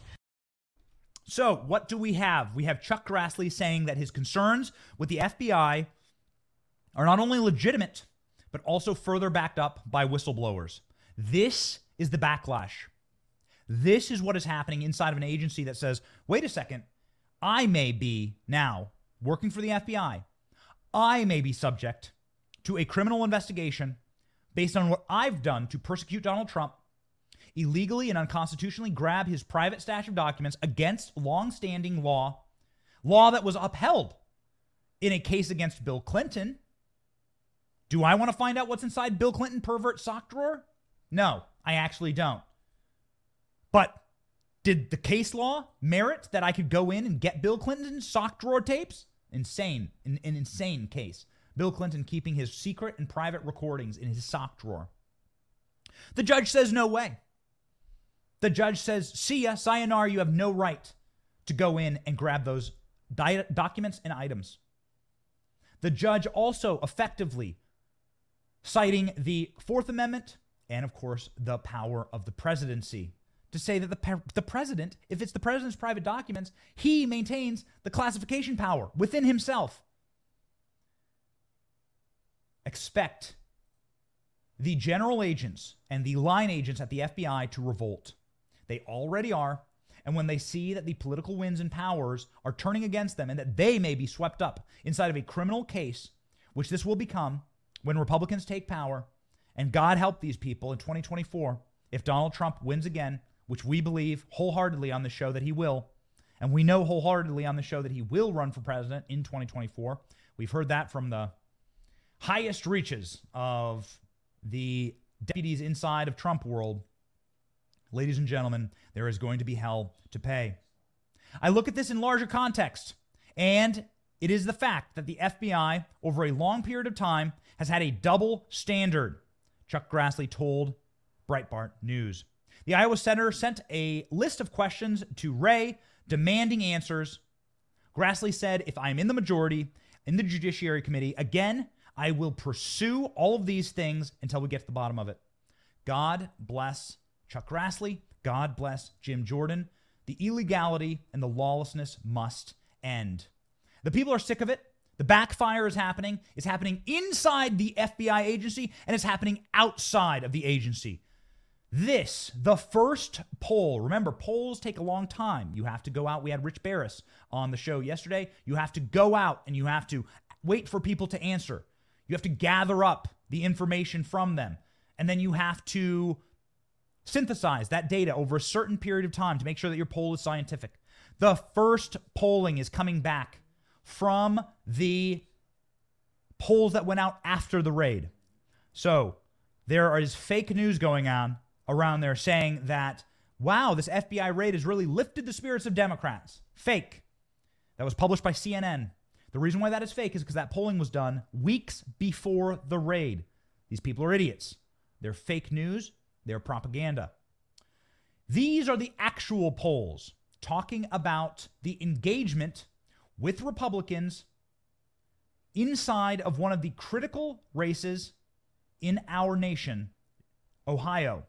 So what do we have? We have Chuck Grassley saying that his concerns with the F B I are not only legitimate, but also further backed up by whistleblowers. This is the backlash. This is what is happening inside of an agency that says, wait a second, I may be now working for the F B I. I may be subject to a criminal investigation based on what I've done to persecute Donald Trump, illegally and unconstitutionally grab his private stash of documents against long-standing law, law that was upheld in a case against Bill Clinton, Do I want to find out what's inside Bill Clinton pervert sock drawer? No, I actually don't. But did the case law merit that I could go in and get Bill Clinton's sock drawer tapes? Insane, an, an insane case. Bill Clinton keeping his secret and private recordings in his sock drawer. The judge says no way. The judge says, see ya, sayonara, you have no right to go in and grab those di- documents and items. The judge also effectively citing the Fourth Amendment and, of course, the power of the presidency to say that the, the president, if it's the president's private documents, he maintains the classification power within himself. Expect the general agents and the line agents at the F B I to revolt. They already are. And when they see that the political winds and powers are turning against them and that they may be swept up inside of a criminal case, which this will become when Republicans take power, and God help these people in twenty twenty-four, if Donald Trump wins again, which we believe wholeheartedly on the show that he will, and we know wholeheartedly on the show that he will run for president in twenty twenty-four. We've heard that from the highest reaches of the deputies inside of Trump world. Ladies and gentlemen, there is going to be hell to pay. I look at this in larger context, and it is the fact that the F B I, over a long period of time, has had a double standard, Chuck Grassley told Breitbart News. The Iowa senator sent a list of questions to Wray demanding answers. Grassley said, if I'm in the majority in the Judiciary Committee, again, I will pursue all of these things until we get to the bottom of it. God bless Chuck Grassley. God bless Jim Jordan. The illegality and the lawlessness must end. The people are sick of it. The backfire is happening. It's happening inside the F B I agency, and it's happening outside of the agency. This, the first poll, remember, polls take a long time. You have to go out. We had Rich Barris on the show yesterday. You have to go out and you have to wait for people to answer. You have to gather up the information from them. And then you have to synthesize that data over a certain period of time to make sure that your poll is scientific. The first polling is coming back from the polls that went out after the raid. So there is fake news going on around there saying that, wow, this F B I raid has really lifted the spirits of Democrats. Fake. That was published by C N N. The reason why that is fake is because that polling was done weeks before the raid. These people are idiots. They're fake news. They're propaganda. These are the actual polls talking about the engagement with Republicans inside of one of the critical races in our nation, Ohio.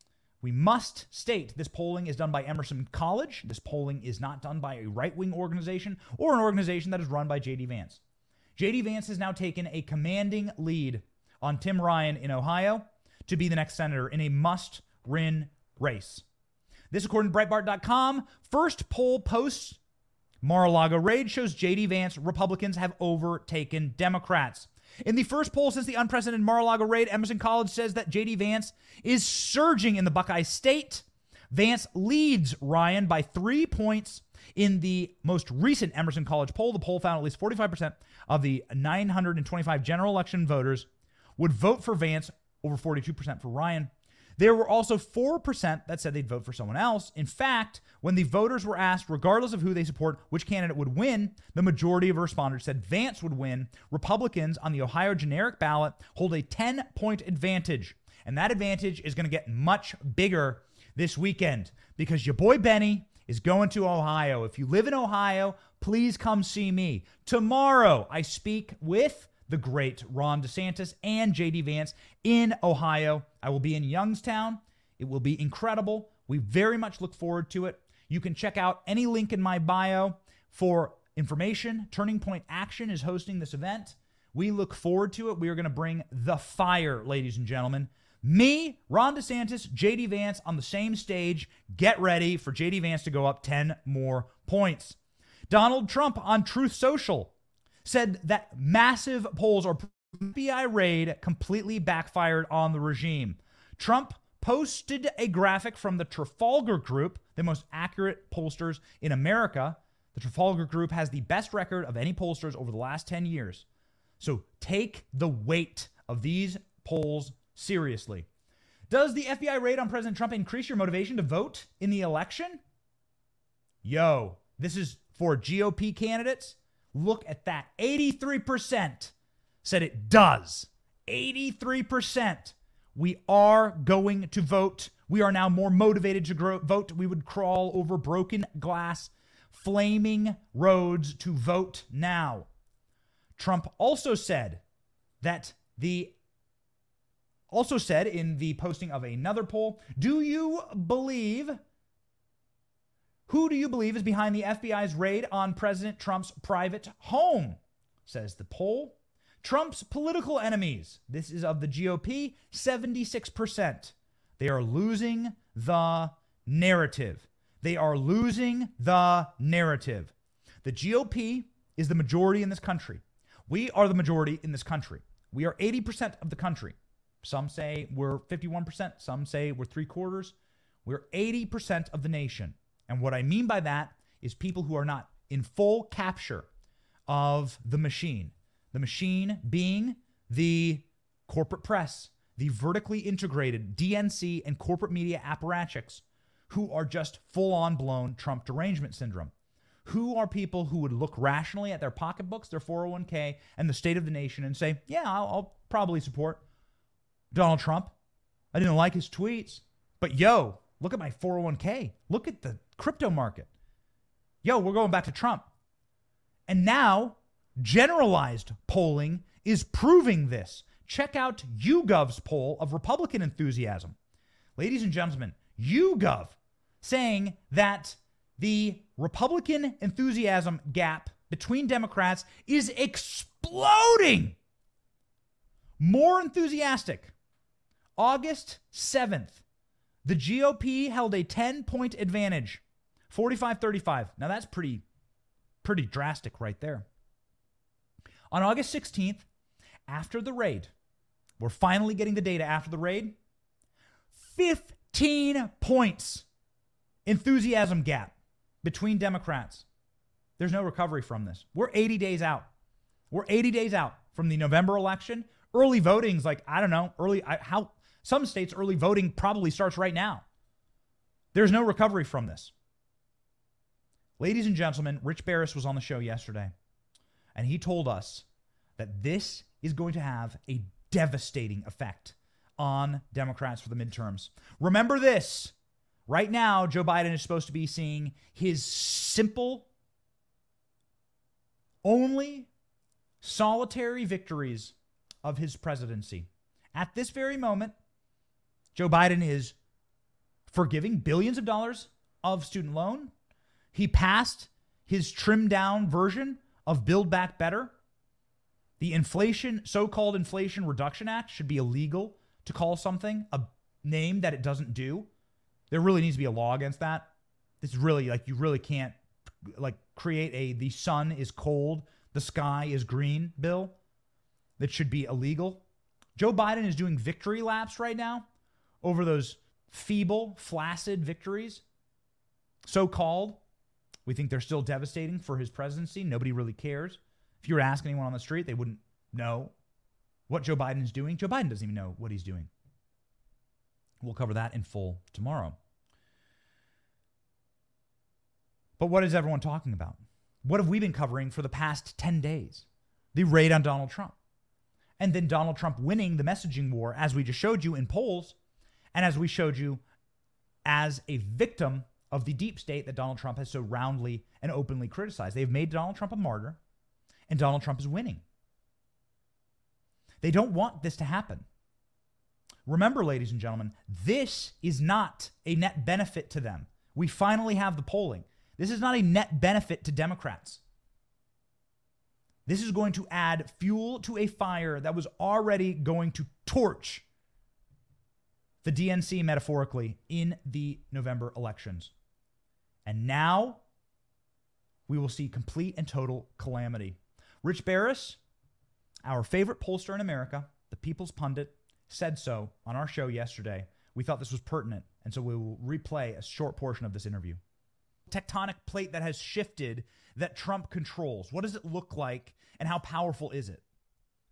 We must state this polling is done by Emerson College. This polling is not done by a right-wing organization or an organization that is run by J D Vance. J D Vance has now taken a commanding lead on Tim Ryan in Ohio to be the next senator in a must-win race. This, according to Breitbart dot com, first poll posts Mar-a-Lago raid shows J D Vance Republicans have overtaken Democrats. In the first poll since the unprecedented Mar-a-Lago raid, Emerson College says that J D Vance is surging in the Buckeye State. Vance leads Ryan by three points in the most recent Emerson College poll. The poll found at least forty-five percent of the nine hundred twenty-five general election voters would vote for Vance, over forty-two percent for Ryan. There were also four percent that said they'd vote for someone else. In fact, when the voters were asked, regardless of who they support, which candidate would win, the majority of respondents said Vance would win. Republicans on the Ohio generic ballot hold a ten-point advantage. And that advantage is going to get much bigger this weekend because your boy Benny is going to Ohio. If you live in Ohio, please come see me. Tomorrow, I speak with the great Ron DeSantis and J D Vance in Ohio. I will be in Youngstown. It will be incredible. We very much look forward to it. You can check out any link in my bio for information. Turning Point Action is hosting this event. We look forward to it. We are going to bring the fire, ladies and gentlemen. Me, Ron DeSantis, J D Vance on the same stage. Get ready for J D Vance to go up ten more points. Donald Trump on Truth Social said that massive polls or F B I raid completely backfired on the regime. Trump posted a graphic from the Trafalgar Group, the most accurate pollsters in America. The Trafalgar Group has the best record of any pollsters over the last ten years. So take the weight of these polls seriously. Does the F B I raid on President Trump increase your motivation to vote in the election? Yo, this is for G O P candidates. Look at that. eighty-three percent said it does. eighty-three percent. We are going to vote. We are now more motivated to grow, vote. We would crawl over broken glass, flaming roads to vote now. Trump also said that the also said in the posting of another poll, do you believe, who do you believe is behind the F B I's raid on President Trump's private home? Says the poll. Trump's political enemies. This is of the G O P, seventy-six percent. They are losing the narrative. They are losing the narrative. The G O P is the majority in this country. We are the majority in this country. We are eighty percent of the country. Some say we're fifty-one percent. Some say we're three quarters. We're eighty percent of the nation. And what I mean by that is people who are not in full capture of the machine. The machine being the corporate press, the vertically integrated D N C and corporate media apparatchiks who are just full-on blown Trump derangement syndrome. Who are people who would look rationally at their pocketbooks, their four oh one k, and the state of the nation and say, yeah, I'll, I'll probably support Donald Trump. I didn't like his tweets, but yo, look at my four oh one k. Look at the crypto market. Yo, we're going back to Trump. And now, generalized polling is proving this. Check out YouGov's poll of Republican enthusiasm. Ladies and gentlemen, YouGov saying that the Republican enthusiasm gap between Democrats is exploding. More enthusiastic. August seventh, the G O P held a ten-point advantage, forty-five thirty-five. Now that's pretty, pretty drastic right there. On August sixteenth, after the raid, we're finally getting the data after the raid, fifteen points enthusiasm gap between Democrats. There's no recovery from this. We're eighty days out. We're eighty days out from the November election. Early voting's like, I don't know, early, I, how, some states early voting probably starts right now. There's no recovery from this. Ladies and gentlemen, Rich Baris was on the show yesterday, and he told us that this is going to have a devastating effect on Democrats for the midterms. Remember this. Right now, Joe Biden is supposed to be seeing his simple, only solitary victories of his presidency. At this very moment, Joe Biden is forgiving billions of dollars of student loan. He passed his trimmed down version of Build Back Better. The inflation, so-called Inflation Reduction Act should be illegal to call something a name that it doesn't do. There really needs to be a law against that. This is really like, you really can't like create a, the sun is cold, the sky is green bill that should be illegal. Joe Biden is doing victory laps right now over those feeble, flaccid victories, so-called. We think they're still devastating for his presidency. Nobody really cares. If you were to ask anyone on the street, they wouldn't know what Joe Biden is doing. Joe Biden doesn't even know what he's doing. We'll cover that in full tomorrow. But what is everyone talking about? What have we been covering for the past ten days? The raid on Donald Trump. And then Donald Trump winning the messaging war, as we just showed you in polls, and as we showed you as a victim of the deep state that Donald Trump has so roundly and openly criticized. They've made Donald Trump a martyr, and Donald Trump is winning. They don't want this to happen. Remember, ladies and gentlemen, this is not a net benefit to them. We finally have the polling. This is not a net benefit to Democrats. This is going to add fuel to a fire that was already going to torch the D N C metaphorically in the November elections. And now we will see complete and total calamity. Rich Baris, our favorite pollster in America, the People's Pundit, said so on our show yesterday. We thought this was pertinent, and so we will replay a short portion of this interview. Tectonic plate that has shifted that Trump controls. What does it look like, and how powerful is it?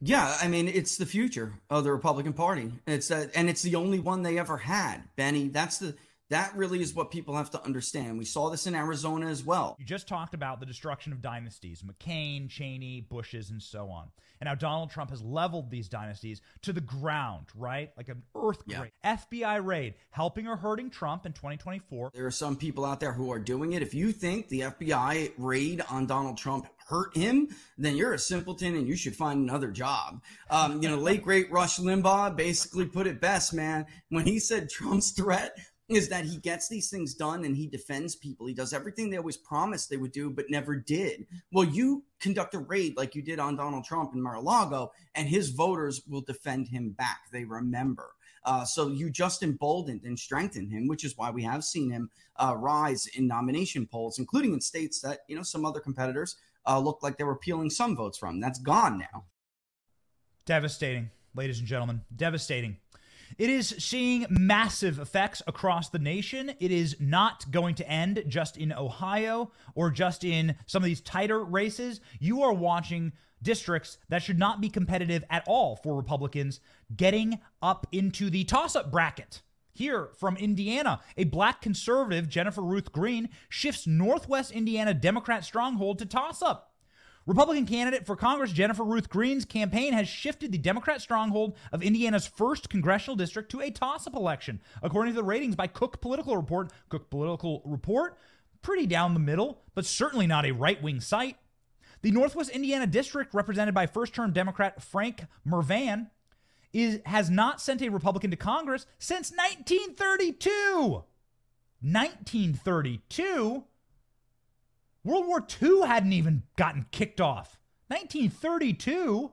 Yeah, I mean, it's the future of the Republican Party. It's uh, and it's the only one they ever had, Benny. That's the that really is what people have to understand. We saw this in Arizona as well. You just talked about the destruction of dynasties, McCain, Cheney, Bushes, and so on. And how Donald Trump has leveled these dynasties to the ground, right? Like an earthquake. Yeah. F B I raid, helping or hurting Trump in twenty twenty-four. There are some people out there who are doing it. If you think the F B I raid on Donald Trump hurt him, then you're a simpleton and you should find another job. Um, you know, late great Rush Limbaugh basically put it best, man, when he said Trump's threat is that he gets these things done and he defends people. He does everything they always promised they would do, but never did. Well, you conduct a raid like you did on Donald Trump in Mar-a-Lago, and his voters will defend him back. They remember. Uh, so you just emboldened and strengthened him, which is why we have seen him uh, rise in nomination polls, including in states that, you know, some other competitors uh, looked like they were peeling some votes from. That's gone now. Devastating, ladies and gentlemen. Devastating. It is seeing massive effects across the nation. It is not going to end just in Ohio or just in some of these tighter races. You are watching districts that should not be competitive at all for Republicans getting up into the toss-up bracket. Here from Indiana, a black conservative, Jennifer Ruth Green, shifts Northwest Indiana Democrat stronghold to toss-up. Republican candidate for Congress Jennifer Ruth Green's campaign has shifted the Democrat stronghold of Indiana's first congressional district to a toss-up election, according to the ratings by Cook Political Report. Cook Political Report, pretty down the middle, but certainly not a right-wing site. The Northwest Indiana district, represented by first-term Democrat Frank Mervan, is has not sent a Republican to Congress since nineteen thirty-two. nineteen thirty-two? World War Two hadn't even gotten kicked off. nineteen thirty-two?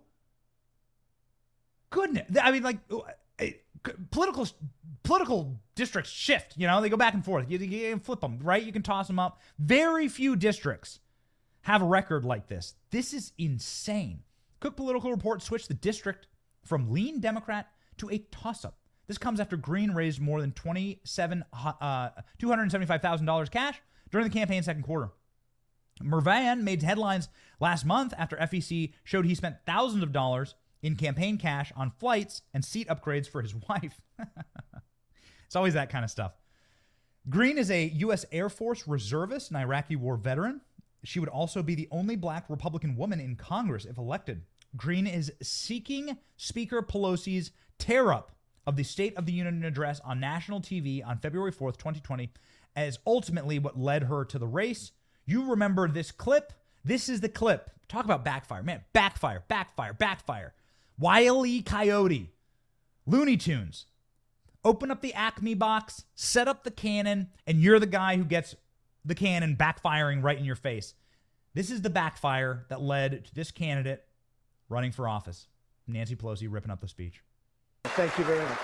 Goodness. I mean, like, political political districts shift, you know? They go back and forth. You, you can flip them, right? You can toss them up. Very few districts have a record like this. This is insane. Cook Political Report switched the district from lean Democrat to a toss-up. This comes after Green raised more than twenty-seven, uh, two hundred seventy-five thousand dollars cash during the campaign's second quarter. Mervan made headlines last month after F E C showed he spent thousands of dollars in campaign cash on flights and seat upgrades for his wife. It's always that kind of stuff. Green is a U S Air Force reservist and Iraqi war veteran. She would also be the only black Republican woman in Congress if elected. Green is seeking Speaker Pelosi's tear-up of the State of the Union address on national T V on February fourth, twenty twenty, as ultimately what led her to the race. You remember this clip? This is the clip. Talk about backfire. Man, backfire, backfire, backfire. Wile E. Coyote. Looney Tunes. Open up the Acme box, set up the cannon, and you're the guy who gets the cannon backfiring right in your face. This is the backfire that led to this candidate running for office. Nancy Pelosi ripping up the speech. Thank you very much.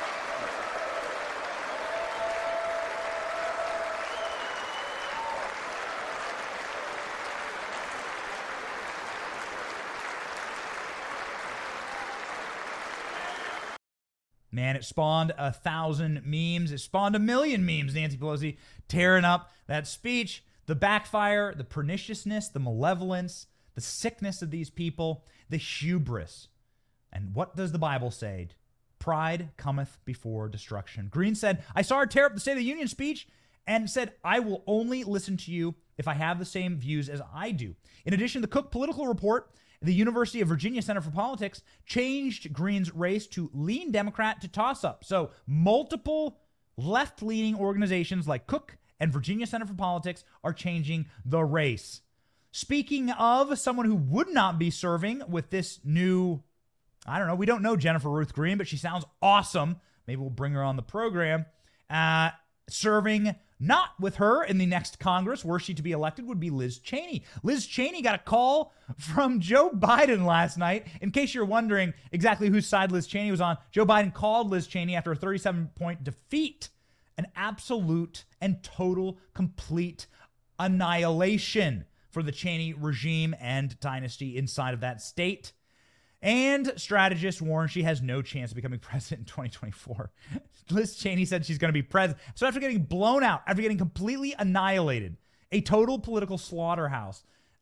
Man, it spawned a thousand memes. It spawned a million memes. Nancy Pelosi tearing up that speech. The backfire, the perniciousness, the malevolence, the sickness of these people, the hubris. And what does the Bible say? Pride cometh before destruction. Green said, I saw her tear up the State of the Union speech and said, I will only listen to you if I have the same views as I do. In addition, the Cook Political Report, the University of Virginia Center for Politics, changed Green's race to lean Democrat to toss-up. So multiple left-leaning organizations like Cook and Virginia Center for Politics are changing the race. Speaking of someone who would not be serving with this new, I don't know, we don't know Jennifer Ruth Green, but she sounds awesome. Maybe we'll bring her on the program. Uh, serving not with her in the next Congress, were she to be elected, would be Liz Cheney. Liz Cheney got a call from Joe Biden last night. In case you're wondering exactly whose side Liz Cheney was on, Joe Biden called Liz Cheney after a thirty-seven point defeat. An absolute and total, complete annihilation for the Cheney regime and dynasty inside of that state. And strategists warn she has no chance of becoming president in twenty twenty-four. Liz Cheney said she's going to be president. So after getting blown out, after getting completely annihilated, a total political slaughterhouse,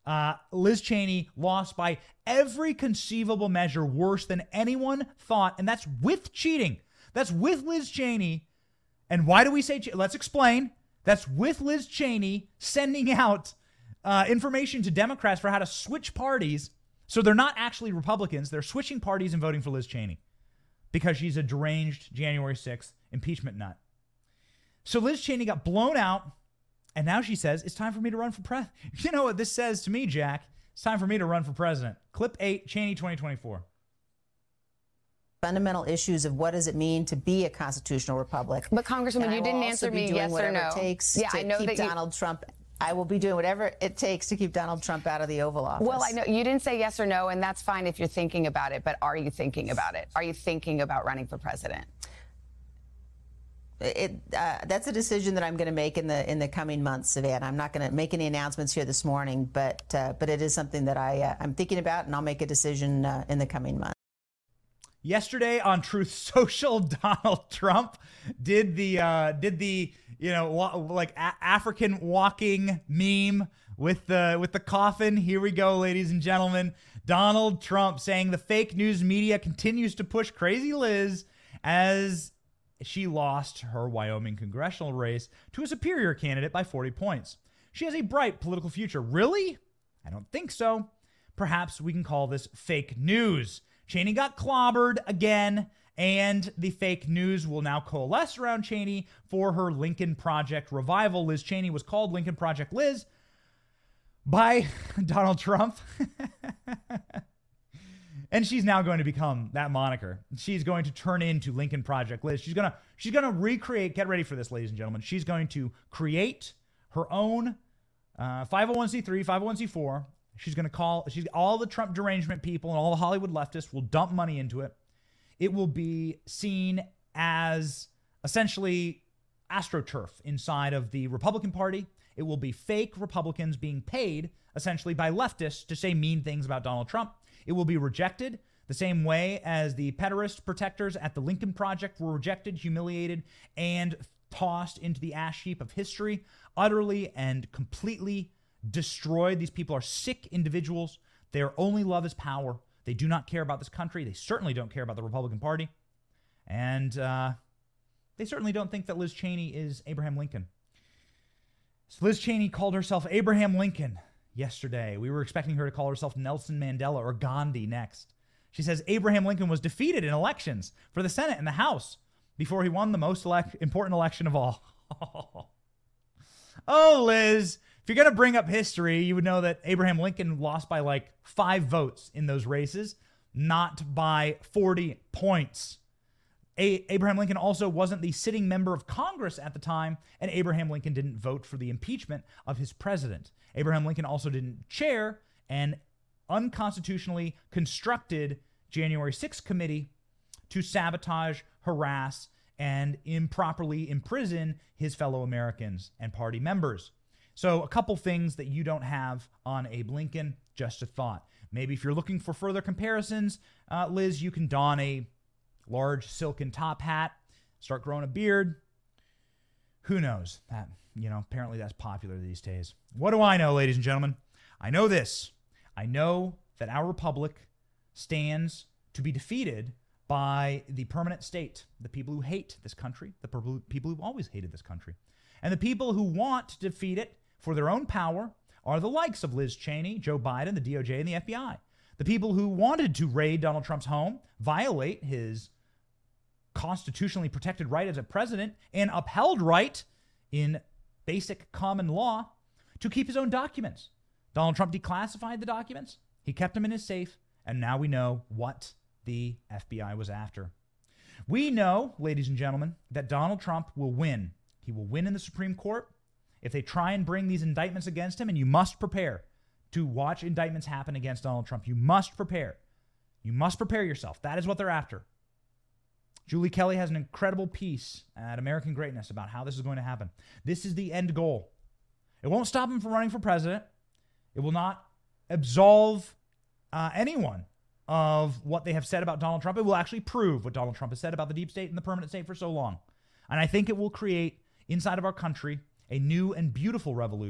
Uh, Liz Cheney lost by every conceivable measure worse than anyone thought, and that's with cheating. That's with Liz Cheney. And why do we say, che- let's explain. That's with Liz Cheney sending out uh, information to Democrats for how to switch parties. So they're not actually Republicans. They're switching parties and voting for Liz Cheney because she's a deranged January sixth impeachment nut. So Liz Cheney got blown out. And now she says, it's time for me to run for president. You know what this says to me, Jack? It's time for me to run for president. Clip eight, Cheney twenty twenty-four. Fundamental issues of what does it mean to be a constitutional republic. But Congresswoman, you didn't answer me yes or no. It takes yeah, to I know keep that Donald you... Trump. I will be doing whatever it takes to keep Donald Trump out of the Oval Office. Well, I know you didn't say yes or no, and that's fine if you're thinking about it. But are you thinking about it? Are you thinking about running for president? It, uh, that's a decision that I'm going to make in the in the coming months, Savannah. I'm not going to make any announcements here this morning, but uh, but it is something that I uh, I'm thinking about, and I'll make a decision uh, in the coming months. Yesterday on Truth Social, Donald Trump did the uh, did the you know wa- like a- African walking meme with the with the coffin. Here we go, ladies and gentlemen. Donald Trump saying the fake news media continues to push Crazy Liz as she lost her Wyoming congressional race to a superior candidate by forty points. She has a bright political future. Really? I don't think so. Perhaps we can call this fake news. Cheney got clobbered again, and the fake news will now coalesce around Cheney for her Lincoln Project revival. Liz Cheney was called Lincoln Project Liz by Donald Trump. And she's now going to become that moniker. She's going to turn into Lincoln Project Liz. She's gonna she's gonna recreate. Get ready for this, ladies and gentlemen. She's going to create her own uh, five oh one c three, five oh one c four. She's going to call. She's all the Trump derangement people and all the Hollywood leftists will dump money into it. It will be seen as essentially AstroTurf inside of the Republican Party. It will be fake Republicans being paid essentially by leftists to say mean things about Donald Trump. It will be rejected the same way as the pederast protectors at the Lincoln Project were rejected, humiliated, and tossed into the ash heap of history, utterly and completely destroyed. These people are sick individuals. Their only love is power. They do not care about this country. They certainly don't care about the Republican Party. And uh, they certainly don't think that Liz Cheney is Abraham Lincoln. So Liz Cheney called herself Abraham Lincoln yesterday. We were expecting her to call herself Nelson Mandela or Gandhi next. She says Abraham Lincoln was defeated in elections for the Senate and the House before he won the most elect- important election of all. Oh, Liz, if you're going to bring up history, you would know that Abraham Lincoln lost by like five votes in those races, not by forty points. A- Abraham Lincoln also wasn't the sitting member of Congress at the time, and Abraham Lincoln didn't vote for the impeachment of his president. Abraham Lincoln also didn't chair an unconstitutionally constructed January sixth committee to sabotage, harass, and improperly imprison his fellow Americans and party members. So a couple things that you don't have on Abe Lincoln, just a thought. Maybe if you're looking for further comparisons, uh, Liz, you can don a large silken top hat, start growing a beard. Who knows? That, you know, apparently that's popular these days. What do I know, ladies and gentlemen? I know this. I know that our republic stands to be defeated by the permanent state, the people who hate this country, the people who've always hated this country. And the people who want to defeat it for their own power are the likes of Liz Cheney, Joe Biden, the D O J, and the F B I. The people who wanted to raid Donald Trump's home, violate his constitutionally protected right as a president, and upheld right in basic common law to keep his own documents. Donald Trump declassified the documents. He kept them in his safe. And now we know what the F B I was after. We know, ladies and gentlemen, that Donald Trump will win. He will win in the Supreme Court if they try and bring these indictments against him, and you must prepare to watch indictments happen against Donald Trump. You must prepare. You must prepare yourself. That is what they're after. Julie Kelly has an incredible piece at American Greatness about how this is going to happen. This is the end goal. It won't stop him from running for president. It will not absolve uh, anyone of what they have said about Donald Trump. It will actually prove what Donald Trump has said about the deep state and the permanent state for so long. And I think it will create inside of our country a new and beautiful revolution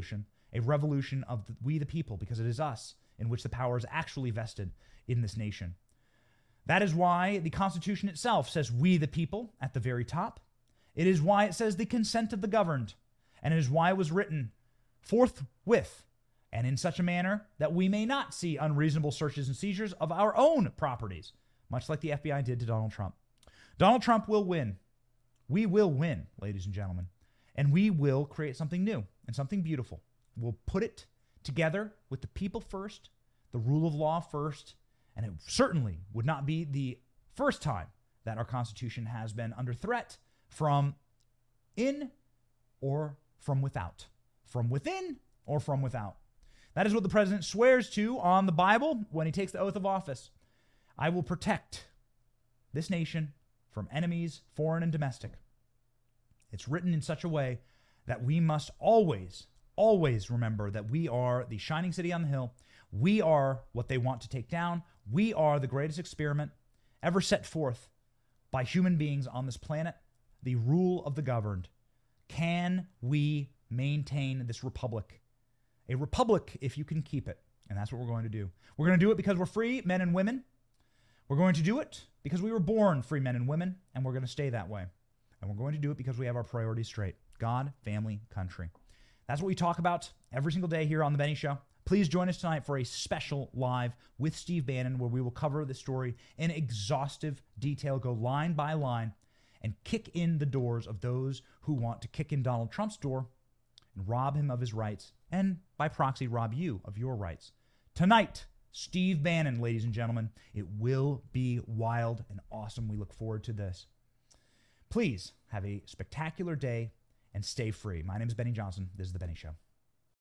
a revolution of the, we the people, because it is us in which the power is actually vested in this nation. That is why the Constitution itself says we the people at the very top. It is why it says the consent of the governed. And it is why it was written forthwith and in such a manner that we may not see unreasonable searches and seizures of our own properties, much like the F B I did to Donald Trump. Donald Trump will win. We will win, ladies and gentlemen. And we will create something new and something beautiful. We'll put it together with the people first, the rule of law first, and it certainly would not be the first time that our Constitution has been under threat from in or from without. From within or from without. That is what the president swears to on the Bible when he takes the oath of office. I will protect this nation from enemies, foreign and domestic. It's written in such a way that we must always, always remember that we are the shining city on the hill. We are what they want to take down. We are the greatest experiment ever set forth by human beings on this planet, the rule of the governed. Can we maintain this republic? A republic if you can keep it. And that's what we're going to do. We're going to do it because we're free men and women. We're going to do it because we were born free men and women, and we're going to stay that way. And we're going to do it because we have our priorities straight. God, family, country. That's what we talk about every single day here on The Benny Show. Please join us tonight for a special live with Steve Bannon where we will cover the story in exhaustive detail, go line by line, and kick in the doors of those who want to kick in Donald Trump's door and rob him of his rights, and by proxy, rob you of your rights. Tonight, Steve Bannon, ladies and gentlemen. It will be wild and awesome. We look forward to this. Please have a spectacular day and stay free. My name is Benny Johnson. This is The Benny Show.